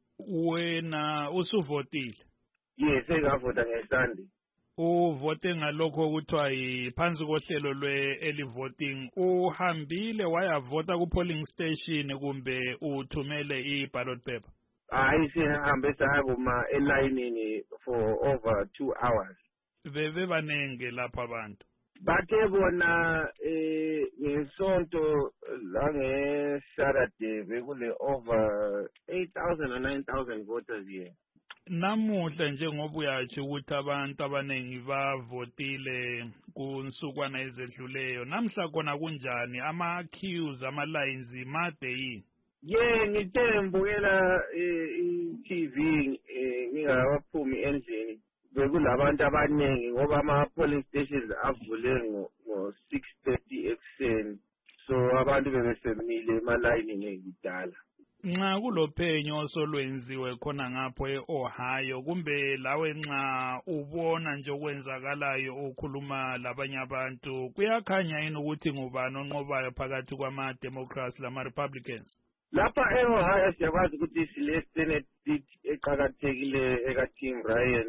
Wena usuvotile? Yes, engavota ngeSunday. Uvote ngalokho kuthiwa phansi kohlelo lwe-early voting. Uhambile wayavota ku-polling station kumbe uthumele i-ballot paper? Hayi, sihambe sayakuma elayinini for over two hours. Bebe banenge lapha abantu? Bathe bona eh ngesonto langeSaturday bekule over eight thousand or nine thousand voters here. Namuhla njengoba uyathi ukuthi abantu abaningi bavotile kunsukwana ezedluleyo, namhla kona kunjani? Ama-queues, ama-lines made yini? Ye ngithe ngibukela i-T V ngingakaphumi endlini, bekulabantu abaningi ngoba ama-polling stations avule ngo-six thirty ekuseni, so abantu bebesemile emalayinini ngidala. Nxa kulophenyo osolwenziwe khona ngapho e-Ohio, kumbe lawe nxa ubona nje okwenzakalayo ukhuluma labanye abantu, kuyakhanya yini ukuthi ngubani onqobayo phakathi kwama-Democrats lama-Republicans? lapha e-Ohio siyakwazi ukuthi sile Senate seat eqakathekile eka-Tim Ryan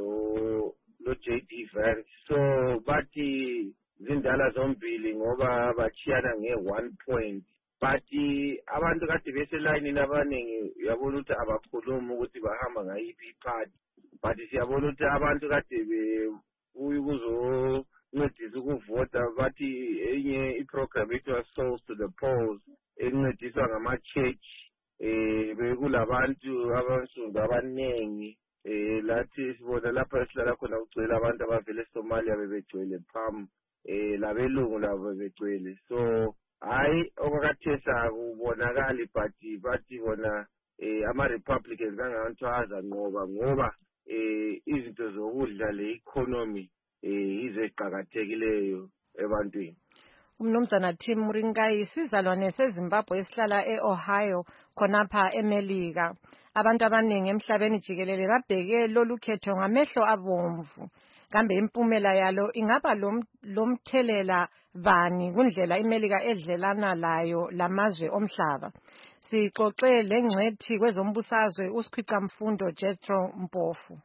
lo lo J D Vance, so bathi zindala zombili ngoba bachiyana nge-one point, but abantu kade beselayinini abaningi uyabona ukuthi abakhulumi ukuthi bahamba ngayiphi iphathi, but siyabona ukuthi abantu kade bebuya ukuzoncedisa ukuvota, bathi enye iprogram ethiwa Souls to the Polls encediswa ngama-church, eh bekulabantu abansundu abaningi, eh lathi sibona lapha esihlala khona kugcwele abantu abavela eSomalia bebegcwele phambi, eh labelungu labo bebegcwele, so hayi okwakathesa kubonakali, but bathi bona eh ama-Republicans kangathwaza ngoba ngoba eh izinto zokudla le-economy eh izeqhakathekileyo ebantwini. Umnumzana Tim Muringai, isizalwane seZimbabwe esihlala e-Ohio khonapha eMelika. Abantu abaningi emhlabeni jikelele babheke lolu khetho ngamehlo abomvu. Kambe impumela yalo ingaba lomthelela bani kundlela iMelika edlelana layo lamazwe omhlaba? Sixoxe lengcwethi kwezombusazwe uSikhwica Mfundo Jethro Mpofu.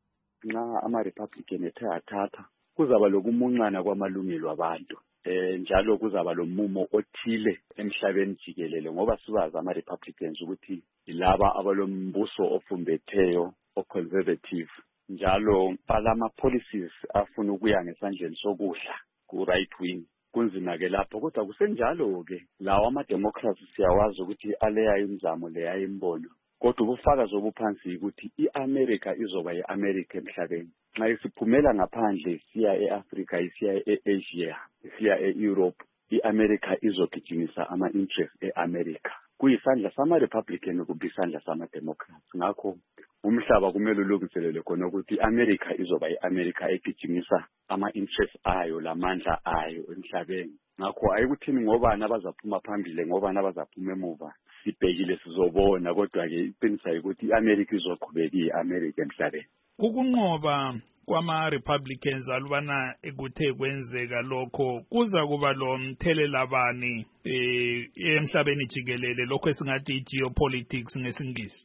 Nxa ama-Republican ethe athatha kuzaba lokumuncana kwamalungelo abantu. Eh njalo kuzaba lomumo othile emhlabeni jikelele ngoba sibaza ama-Republicans ukuthi ilaba abalombuso ofumbetheyo o-conservative, njalo balama policies afuna ukuya ngesandleni sokudla ku-right wing. Kunzima-ke lapho, kodwa kusenjalo-ke lawa ama-Democrats siyawazi ukuthi aleya imizamo leya imbono, kodwa ubufakazi obuphansi ukuthi i-America izoba yi-America emhlabeni. Nxa isiphumela ngaphandle siya e-Africa, isiya e-Asia, isiya e-Europe, i-America izogijimisa ama-interest e-America. Kuyisandla sama-Republican kumbe isandla sama-Democrats. Ngakho umhlaba kumele ulungiselele khona ukuthi i-America izoba yi-America egijimisa ama-interest ayo lamandla ayo emhlabeni. Ngakho ayikuthini ngobani abazaphuma phambili ngobani abazaphuma emuva, sibhekile sizobona, kodwa-ke iqiniso ukuthi i-America izoqhubeka iyi-America emhlabeni. Ukunqoba kwama-Republicans alubana ekuthe kwenzeka lokho kuza kuba lo mthelela bani eh emhlabeni jikelele, lokho esingathi i-geopolitics ngesingisi?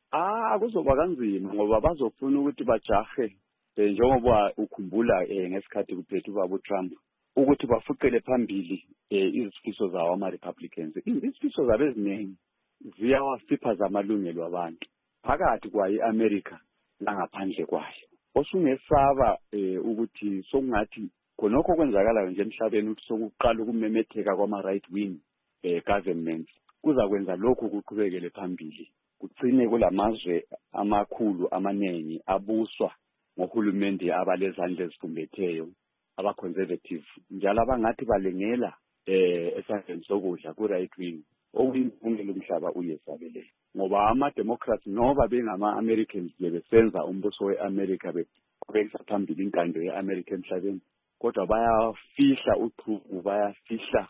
Ah kuzoba kanzima ngoba bazofuna ukuthi bajahe njengoba ukhumbula ngesikhathi kuphethe ubaba uTrump ukuthi bafuqele phambili izifiso zawo ama-Republicans. Izifiso zabo eziningi ziyawasiphaza amalungelo abantu phakathi kwayo i-America langaphandle kwayo. Osungesaba ukuthi sokungathi khonokho kwenzakalayo nje emhlabeni ukuthi sokuqala ukumemetheka kwama-right wing governments kuza kwenza lokhu kuqhubekele phambili, kugcine kulamazwe amakhulu amanengi abuswa ngohulumende abalezandla ezifumbetheyo aba-conservative, njalo abangathi balengela eh esandleni sokudla ku-right wing, okuyimpumelelo umhlaba uyesabeleyo ngoba ama-Democrats noba bengama-Americans bebesenza umbuso we-America beqhubekisa phambili inkando ye-America emhlabeni, kodwa bayafihla uchuku, bayafihla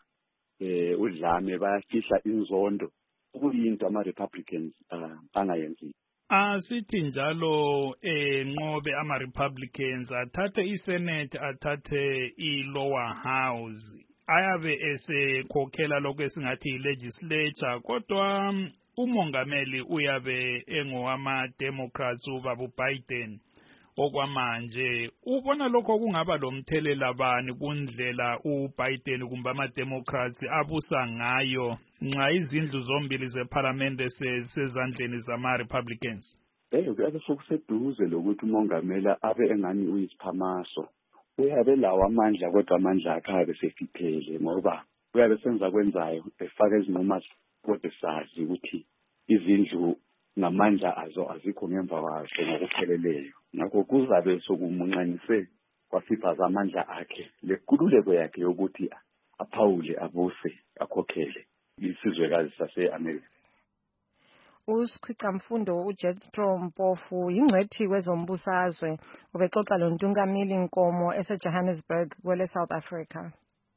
eh udlame, bayafihla inzondo, okuyinto ama-Republicans angayenzi. Asithi njalo enqobe ama-Republicans athathe i-Senate, athathe i-lower house, ayabe esekhokhela lokho esingathi i-legislature, kodwa umongameli uyabe engowama-Democrats ubaba uBiden okwamanje. Ubona lokho kungaba lomthelela bani kundlela uBiden kumbe ama-Democrats abusa ngayo nxa izindlu zombili zeparlamente sezandleni zama-Republicans? Eh kuyabe sokuseduze lokuthi umongameli abe engani uyisiphamaso, uyabe lawo amandla kodwa amandla akhe abe sefiphele ngoba uyabe senza kwenzayo efaka izinquma kodwa sazi ukuthi izindlu namandla azo azikho ngemva kwazo ngokupheleleyo. Ngakho kuzabe sokumuncanise kwasiphaza amandla akhe lekululeko yakhe yokuthi aphawule abuse akhokhele isizwekazi sase-America. uSikhwica Mfundo uJethro Mpofu yingcwethi kwezombusazwe ubexoxa loNtungamili Nkomo eseJohannesburg kwele South Africa.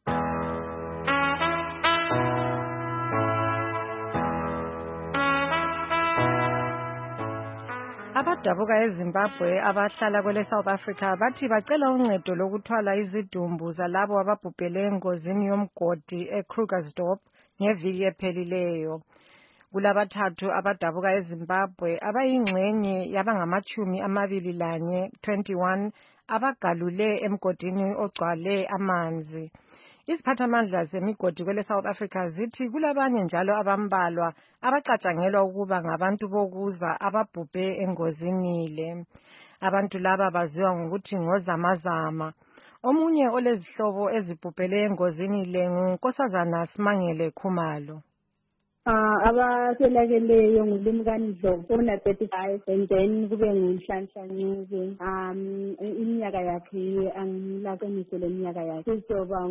Abadabuka eZimbabwe abahlala kwele South Africa bathi bacela uncedo lokuthwala izidumbu zalabo ababhubhele engozini yomgodi eKrugersdorp ngeviki ephelileyo. Kulabathathu abadabuka eZimbabwe abayingxenye yabangamachumi amabili lanye twenty-one abagalule emgodini ogcwale amanzi. Iziphathamandla zemigodi kwele South Africa zithi kulabanye njalo abambalwa abacatshangelwa ukuba ngabantu bokuza ababhubhe engozini le. Abantu laba baziwa ngokuthi ngozamazama. Omunye olezihlobo ezibhubhele engozini le nguNkosazana Simangele Khumalo. Uh, abaselakeleyo nguLumkani Ndlovu una thirty-five and then kube nguNhlanhla Ncube um iminyaka yakhe angilaqinise leminyaka yakhe kuzoba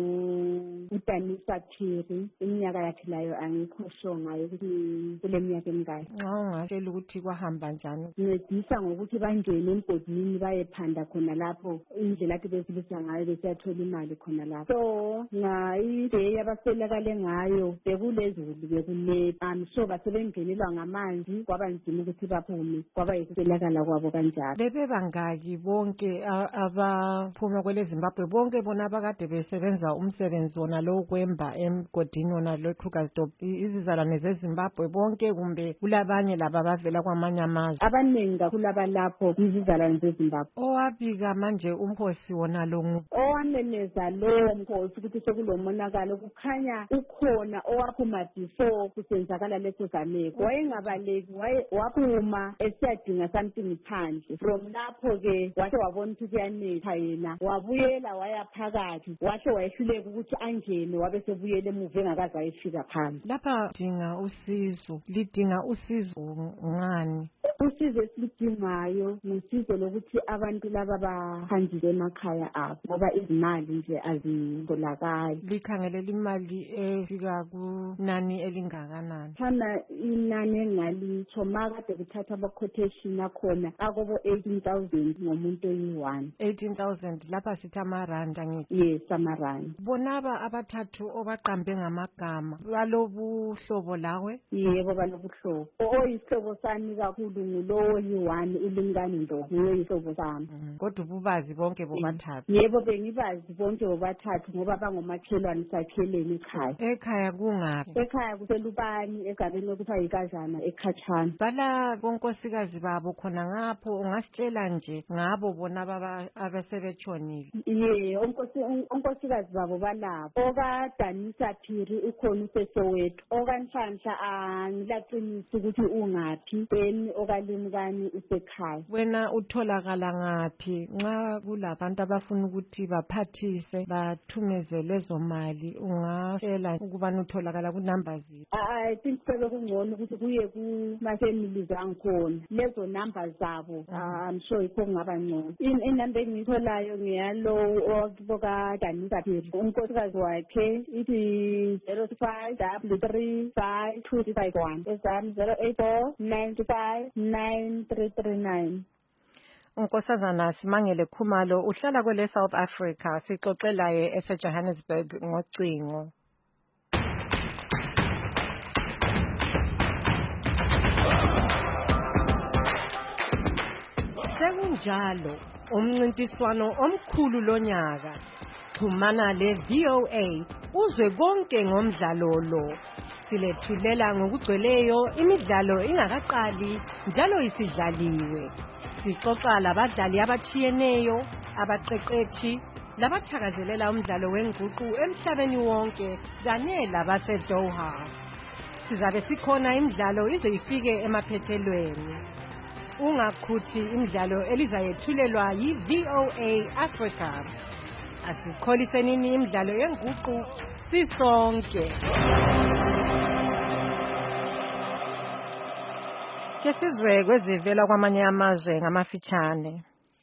nguDanisa Phiri iminyaka yakhe layo angikho sure ngayo ukuthi kule minyaka emingaki. Nxa ungatshela ukuthi kwahamba njani? Ncedisa ngokuthi bangene emgodini bayephanda khona lapho indlela akhe besilisa ngayo besiyathola imali khona lapho. So ngayiday abaselakale ngayo bekulezulu Um, so basebengenelwa ngamanzi kwaba nzima ukuthi baphume kwaba yikuswelakala kwabo kanjalo. Bebe bangaki bonke abaphuma kwele Zimbabwe bonke bona abakade besebenza umsebenzi wona lo kwemba emgodini wona lo Krugersdorp izizalwane zeZimbabwe bonke kumbe kulabanye laba bavela kwamanye amazwe? Abaningi kakhulu abalapho izizalwane zeZimbabwe. Owabika manje umkhosi wona lo owamemeza lo mkhosi ukuthi sekulomonakalo kukhanya ukhona owaphuma before kusenzakala leso zameko wayengabaleki waphuma esiyadinga something phandle from lapho ke wahle wabona ukuthi kuyanetha yena wabuyela waya phakathi wahle wayehluleka ukuthi angene wabe sebuyele emuva engakaze ayefika phandle. Lapha dinga usizo lidinga usizo ngani? Usizo esilidingayo ngusizo lokuthi abantu laba bahanjile emakhaya abo ngoba izimali nje azitholakali. Likhangelela imali efika kunani elingakanani? Thana inani engalitsho makade kuthatha ama-quotation akhona akobo eighteen thousand ngomuntu oyi-one. eighteen thousand lapha sithi amaranda ngithi? Yes, amaranda. Bonaba abathathu obaqambe ngamagama balobuhlobo lawe? Yebo balobuhlobo. Oyisihlobo sami kakhulu ngulowo yi-one uLumkani Ndlovu uyihlobo sami. Kodwa ububazi bonke bobathathu? Yebo bengibazi bonke bobathathu ngoba bangomakhelwane sakhelene ekhaya. Ekhaya kungaphi? Ekhaya kuselubani egabeni lokuthiwa yiKazana eKhatshana. Bala bonkosikazi babo khona ngapho ungasitshela nje ngabo bona baba abasebetshonile? Ye onkosikazi babo balabo. OkaDanisa Phiri ukhona useSoweto. OkaNhlanhla angilaqinisa ukuthi ungaphi then okaLumkani usekhaya. Wena utholakala ngaphi nxa kulabantu abafuna ukuthi baphathise bathumeze lezo mali ungatshela ukubana utholakala kunumber ziphi? I think sebekungcono ukuthi kuye kuma-families angikhona lezo number zabo I'm sure yikho kungaba ngcono. Inumber engiyitholayo ngiyalo okaDanisa Phiri unkosikazi wakhe ithi zero five double three five two five one ezami zero eight four nine five nine three three nine. Unkosazana Simangele Khumalo uhlala kwele South Africa sixoxelaye eseJohannesburg ngocingo. Sekunjalo umncintiswano omkhulu lonyaka xhumana le-V O A uzwe konke ngomdlalo lo. Silethulela ngokugcweleyo imidlalo ingakaqali njalo isidlaliwe. Sixoxa labadlali abathiyeneyo, abaqeqeshi, labathakazelela umdlalo wenguqu emhlabeni wonke kanye labaseDoha. Sizabe sikhona imidlalo ize ifike emaphethelweni. Ungakhuthi imidlalo elizayethulelwa yi-V O A Africa. Asikholiseni imidlalo yenguqu sisonke. Ke sizwe kwezivela kwamanye amazwe ngamafitshane.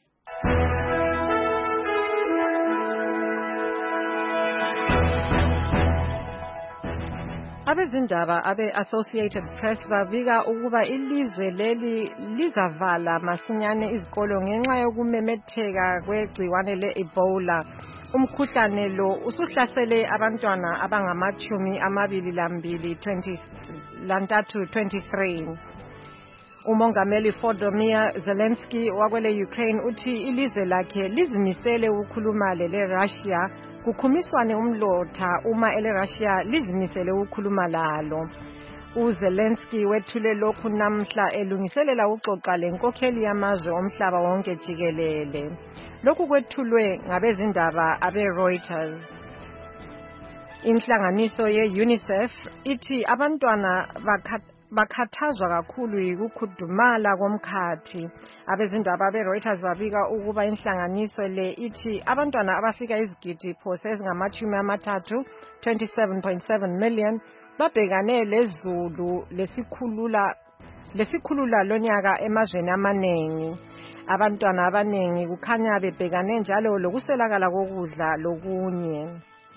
Abezindaba abe-Associated Press babika ukuba ilizwe leli lizavala masinyane izikolo ngenxa yokumemetheka kwegciwane le-Ebola. Umkhuhlane lo usuhlasele abantwana abangamachumi amabili lambili lantathu twenty-three. Umongameli Volodymyr Zelensky wakwele Ukraine uthi ilizwe lakhe lizimisele ukukhuluma le-Russia kukhumiswane umlotha uma ele-Russia lizimisele ukukhuluma lalo. uZelensky wethule lokhu namhla elungiselela uxoxa lenkokheli yamazwe omhlaba wonke jikelele. Lokhu kwethulwe ngabezindaba abe-Reuters. Inhlanganiso ye-UNICEF ithi abantwana bakhathazwa kakhulu yikukhudumala komkhathi. Abezindaba abe-Reuters babika ukuba inhlanganiso le ithi abantwana abafika izigidi phose ezingamashumi amathathu twenty-seven point seven million babhekane lezulu lesikhulula lesikhulula lonyaka emazweni amaningi. Abantwana abaningi kukhanya bebhekane njalo lokuswelakala kokudla lokunye.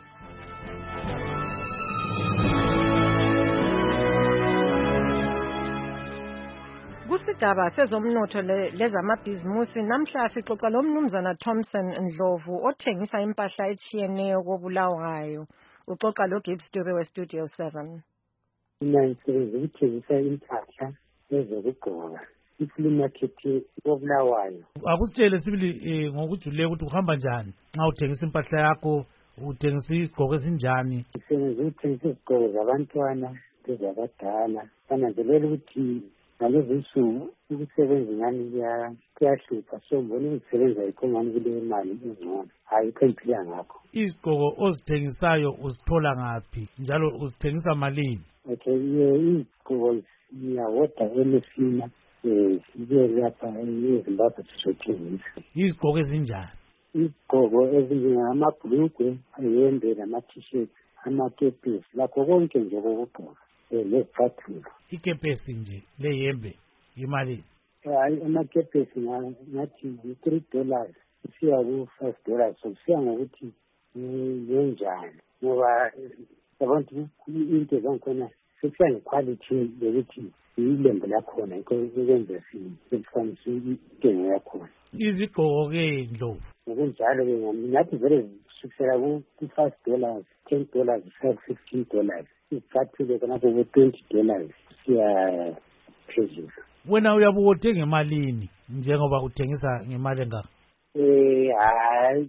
Kusigaba sezomnotho lezamabhizimusi namhla sixoxa lomnumzana Thompson Ndlovu othengisa impahla etshiyeneyo koBulawayo. Uxoxa loGibbs Dube weStudio seven. Mina ngisebenza ukuthengisa impahla ezokugqoka iflea market koBulawayo. Akusitshele sibili ngokujulileyo ukuthi uhamba njani nxa uthengisa impahla yakho, uthengisa izigqoko ezinjani? Ngisebenza ukuthengisa izigqoko zabantwana lezabadala. Bananzelela ukuthi ngalezi nsuku ukusebenza ngani kuyahlupha, so mbona ukusebenza yikho ngani kule mali engcono, ayikho engiphila ngakho. Izigqoko ozithengisayo uzithola ngaphi njalo uzithengisa malini? Okay, izigqoko ngiyawoda eMefina sibe lapha eZimbabwe sizothengisa. Izigqoko ezinjani? Izigqoko ezinjengamabhulugwe, ayembe nama-t-shirt, amakepesi, lakho konke nje kokugqoka. Lezicathulo. Ikepesi nje leyembe imali? Hayi, amakepesi ngathi three dollars kusiya ku-five dollars, so kusiya ngokuthi yenjani, ngoba abantu into zangikhona sekusiya ngequality yokuthi ilembe lakhona yikho ukwenza sekufanisa intengo yakhona. Izigqoko-ke Ndlovu? Ngokunjalo-ke ngathi vele kusukisela ku-five dollars, ten dollars, five fifteen dollars. Izicathulo khonapho ku-twenty dollars siya phezulu. Wena uyabe uthenga ngemalini njengoba uthengisa ngemali engaka? Eh hayi,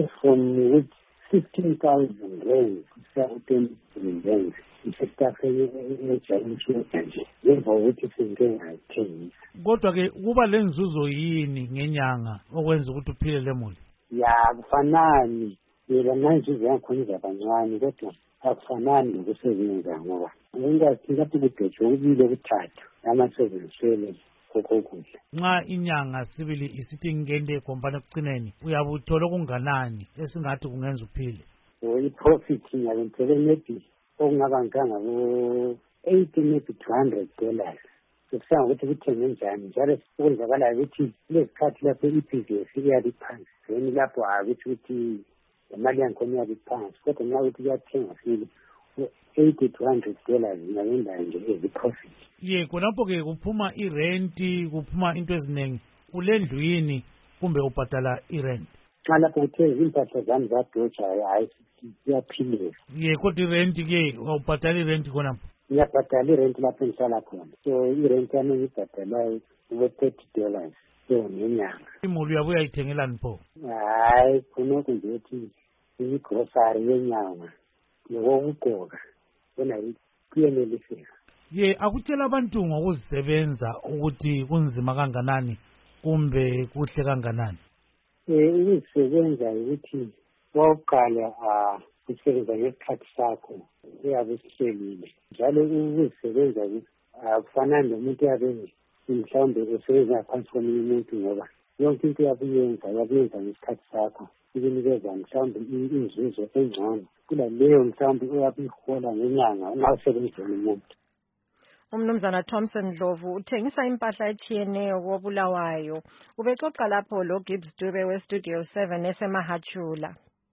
from with fifteen thousand rand kusiya ku-twenty thousand rand. Isestaffeni ejayelekile nje ngemva kokuthi sengike ngayithengisa. Kodwa-ke kuba lenzuzo yini ngenyanga okwenza ukuthi uphile lemuli? Ya kufanani, yela nanzuzo yakhona izabancane kodwa akufanani nokusebenza ngoba ungathi lapho kubhejwe ukubili kuthathu amasebenzisele kokokudla. Nxa inyanga sibili isithi ngende ekompani ekucineni uyabe uthola okunganani esingathi kungenza uphile? I-profit ngiyabe ngithole maybe okungaba nkanga ku-eighty maybe two hundred dollars. Sekusiya ngokuthi kuthenge njani njalo okwenzakalayo ukuthi kulezikhathi lapho i-P V S iyabe iphansi, then lapho akuthi ukuthi imali yangikhona iyabe iphansi, kodwa nxa ukuthi kuyathenga sile eighty to hundred dollars ngayendayo nje ezi-profit. Ye, khonapho-ke kuphuma irenti, kuphuma into eziningi. Ulendlu yini kumbe ubhadala irenti? Xa lapho kuthe impahla zami zadotsha, hayi siyaphileka. Ye, kodwa irenti-ke ubhadala irenti khonapho? Ngiyabhadala irenti lapho engihlala khona, so irenti yami engibhadalayo uwe-thirty dollars so ngenyanga. Imuli uyabe uyayithengelani pho? Hayi, khonokho nje ukuthi igrosari yenyanga nokokugqoka bona kuyeneliseka. Ye, akutshela abantu ngokuzisebenza ukuthi kunzima kanganani kumbe kuhle kanganani? Eh, ukuzisebenza ukuthi wawuqala ukusebenza ngesikhathi sakho uyabe usihlelile, njalo ukuzisebenza akufanani nomuntu uyabe mhlawumbe usebenza ngaphansi komunye umuntu, ngoba yonke into uyabuyenza uyabuyenza ngesikhathi sakho ikunikeza mhlawumbe inzuzo engcono kulaleyo mhlawumbe uyabe uyihola ngenyanga nxa usebenzela umuntu. Umnumzana Thompson Ndlovu uthengisa impahla etshiyeneyo koBulawayo. Ubexoxa lapho loGibbs Dube weStudio seven eseMahachula.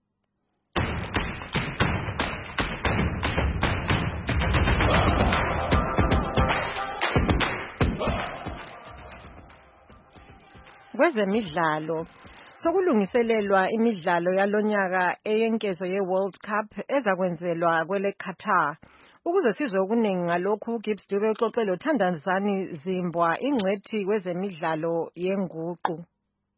Kwezemidlalo sokulungiselelwa imidlalo yalonyaka eyenkezo ye-World Cup ezakwenzelwa kwele Qatar. Ukuze sizwe okuningi ngalokhu, uGibbs Dube uxoxe loThandazani Zimbwa, ingcwethi kwezemidlalo yenguqu.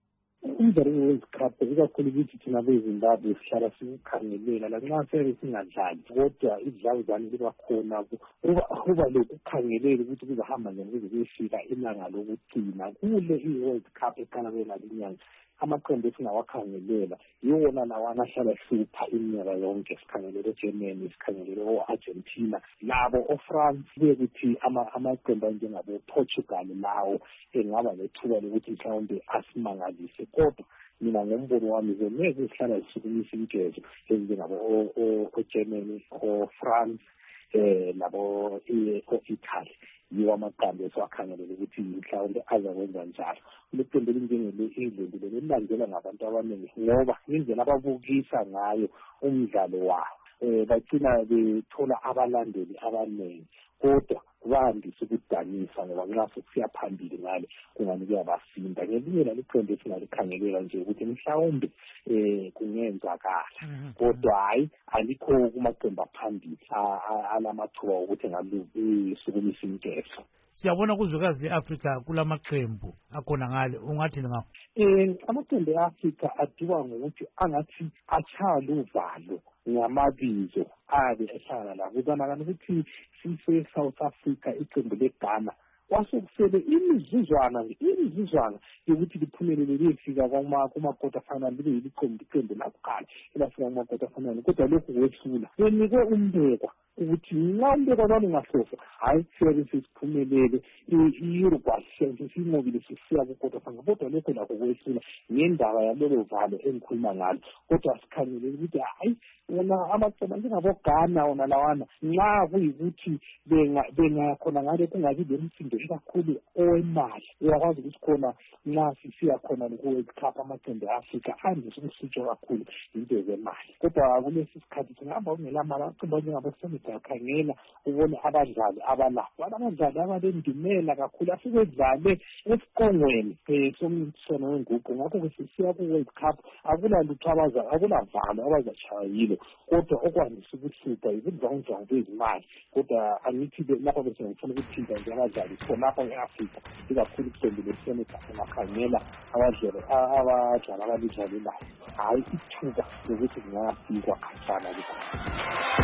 umdlalo we-World Cup ikakhulu ukuthi thina bezimbabwe sihlala sikukhangelela lanxa sebe singadlali kodwa idlawuzane liba khona kuba lokukhangelela ukuthi kuzahamba njani kuze kuyefika ilanga lokugcina kule i-World Cup eqala kwelalinyanga. Amaqembu esingawakhangelela yiwona lawana ahlala ehlupha iminyaka yonke. Sikhangelele eGermany, sikhangelele o-Argentina, labo o-France, kuye kuthi amaqembu anjengabo-Portugal lawo engaba nethuba lokuthi mhlawumbe asimangalise. Kodwa mina ngombono wami ngeke sihlala zisukumisa inkezo ezinjengabo o-Germany, o-France, eh labo o-Italy. Yiwo amaqembu esiwakhangelela ukuthi mhlawumbe azakwenza njalo. Leqembu elinjengele-England lelilandela ngabantu abaningi ngoba indlela ababukisa ngayo umdlalo wabo um bagcina bethola abalandeli abaningi, kodwa bandise ukudanisa ngoba nxa sekusiya phambili ngale kungani kuyabasinda. Ngelinye laliqembu esingalikhangelela nje ukuthi mhlawumbe um kungenzakala, kodwa hayi alikho kumaqembu aphambili alamathuba okuthi ngalisukumisa inkezo. Siyabona kuzwekazi e-Afrika kulamaqembu akhona ngale, ungathi ngawo? Um amaqembu e-Afrika adiwa ngokuthi angathi atshaya uvalo ngamabizo abe ehlala la. Kubonakala ukuthi sise-South Africa iqembu leGhana kwasokusele imizuzwana imizuzwana yokuthi liphumelele liyefika kuma-quarter final libe yiliqembu iqembu lakuqala elafika kuma-quarter final, kodwa lokhu kwehlula benikwe umbekwa ukuthi nxa umbekwa lalo ungahlofa hayi siyabe sesiphumelele i-Uruguay siyinqobile sisiya ku-quarter final, kodwa lokhu lakho kwehlula ngendaba yalelo valo engikhuluma ngalo. Kodwa sikhangelele ukuthi hayi wona amaqembu anjengaboGhana wona lawana nxa kuyikuthi bengakhona ngale kungabi lemsindo ikakhulu owemali, uyakwazi ukuthi khona nxa sisiya khona ku-World Cup amaqembu e-Afrika andise ukusitshwa kakhulu into zemali. Kodwa kulesi sikhathi singahamba ungela mali amaqembu anjengaboSenegal khangela ubone abadlali abalapho abadlali abalendumela kakhulu afike edlale esiqongweni um somncintiswano wenguqu. Ngakho-ke sisiya ku-World Cup akula lutho akulavalo abazatshaya yilo, kodwa okwandisa ukuhlupha yikudlawudlawu bezimali. Kodwa angithi lapha bese ngifuna ukuthinta nje abadlali khonapha e-Afrika ikakhulu iqembu leSenegal ungakhangela abadlali abadlali abalidlalelayo hayi ithuba lokuthi kungafikwa khatshana likhona.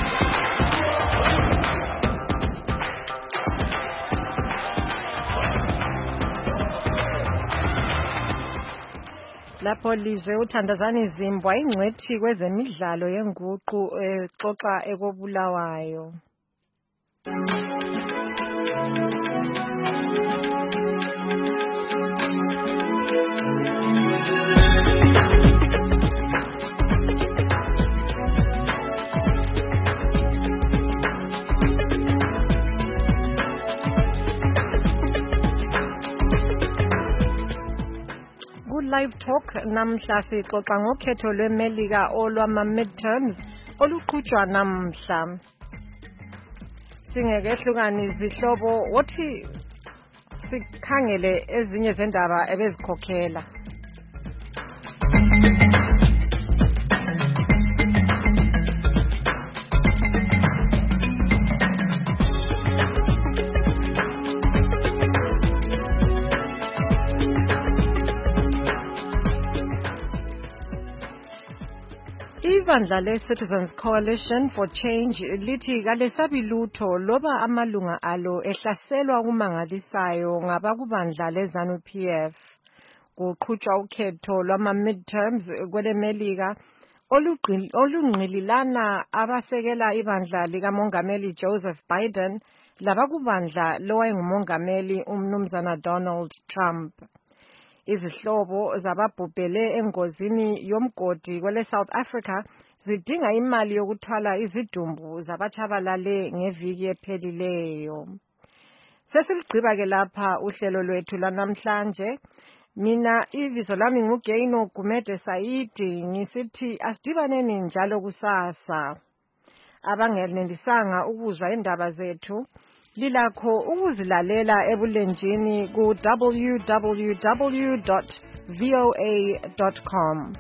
Lapho Lizwe uThandazani Zimbwa ingcwethi kwezemidlalo yenguqu exoxa ekobulawayo. Live Talk namhla sixoxa ngokhetho lweMelika olwama midterms oluqhutshwa namhla. Singekehlukani izihlobo wothi sikhangele ezinye zendaba ebezikhokhela. Ibandla le-Citizens Coalition for Change lithi kalesabi lutho loba amalunga alo ehlaselwa kumangalisayo ngabakubandla le-ZANU-P F. Kuqhutshwa ukhetho lwama-midterms kweleMelika olungqililana abasekela ibandla likamongameli Joseph Biden labakubandla lowayengumongameli umnumzana Donald Trump. Izihlobo zababhubhele engozini yomgodi kwele South Africa zidinga imali yokuthwala izidumbu zabatshabalale ngeviki ephelileyo. Sesilgqiba ke lapha uhlelo lwethu lanamhlanje. Mina ibizo lami nguGaino Gumede Saidi ngisithi asidibaneni njalo kusasa. Abangenelisanga ukuzwa indaba zethu lilakho ukuzilalela ebulenjini ku w w w dot v o a dot com.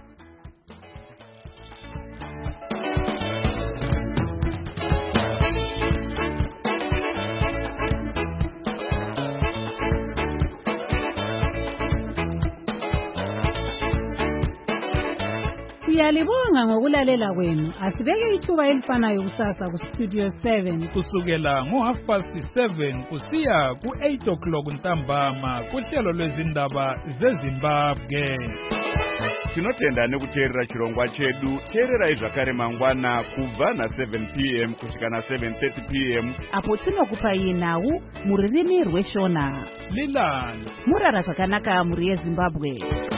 Siyalibonga ngokulalela kwenu. Asibeke ithuba elifanayo kusasa ku Studio seven kusukela ngo half past seven kusiya ku eight o'clock ntambama kuhlelo lwezindaba zeZimbabwe. Tinotenda nekuteerera chirongwa chedu. Teererai zvakare mangwana kubva na seven p m kusvika na seven thirty p m apo tinokupai nhau mururimi rweshona. Lilani murara zvakanaka muri yeZimbabwe.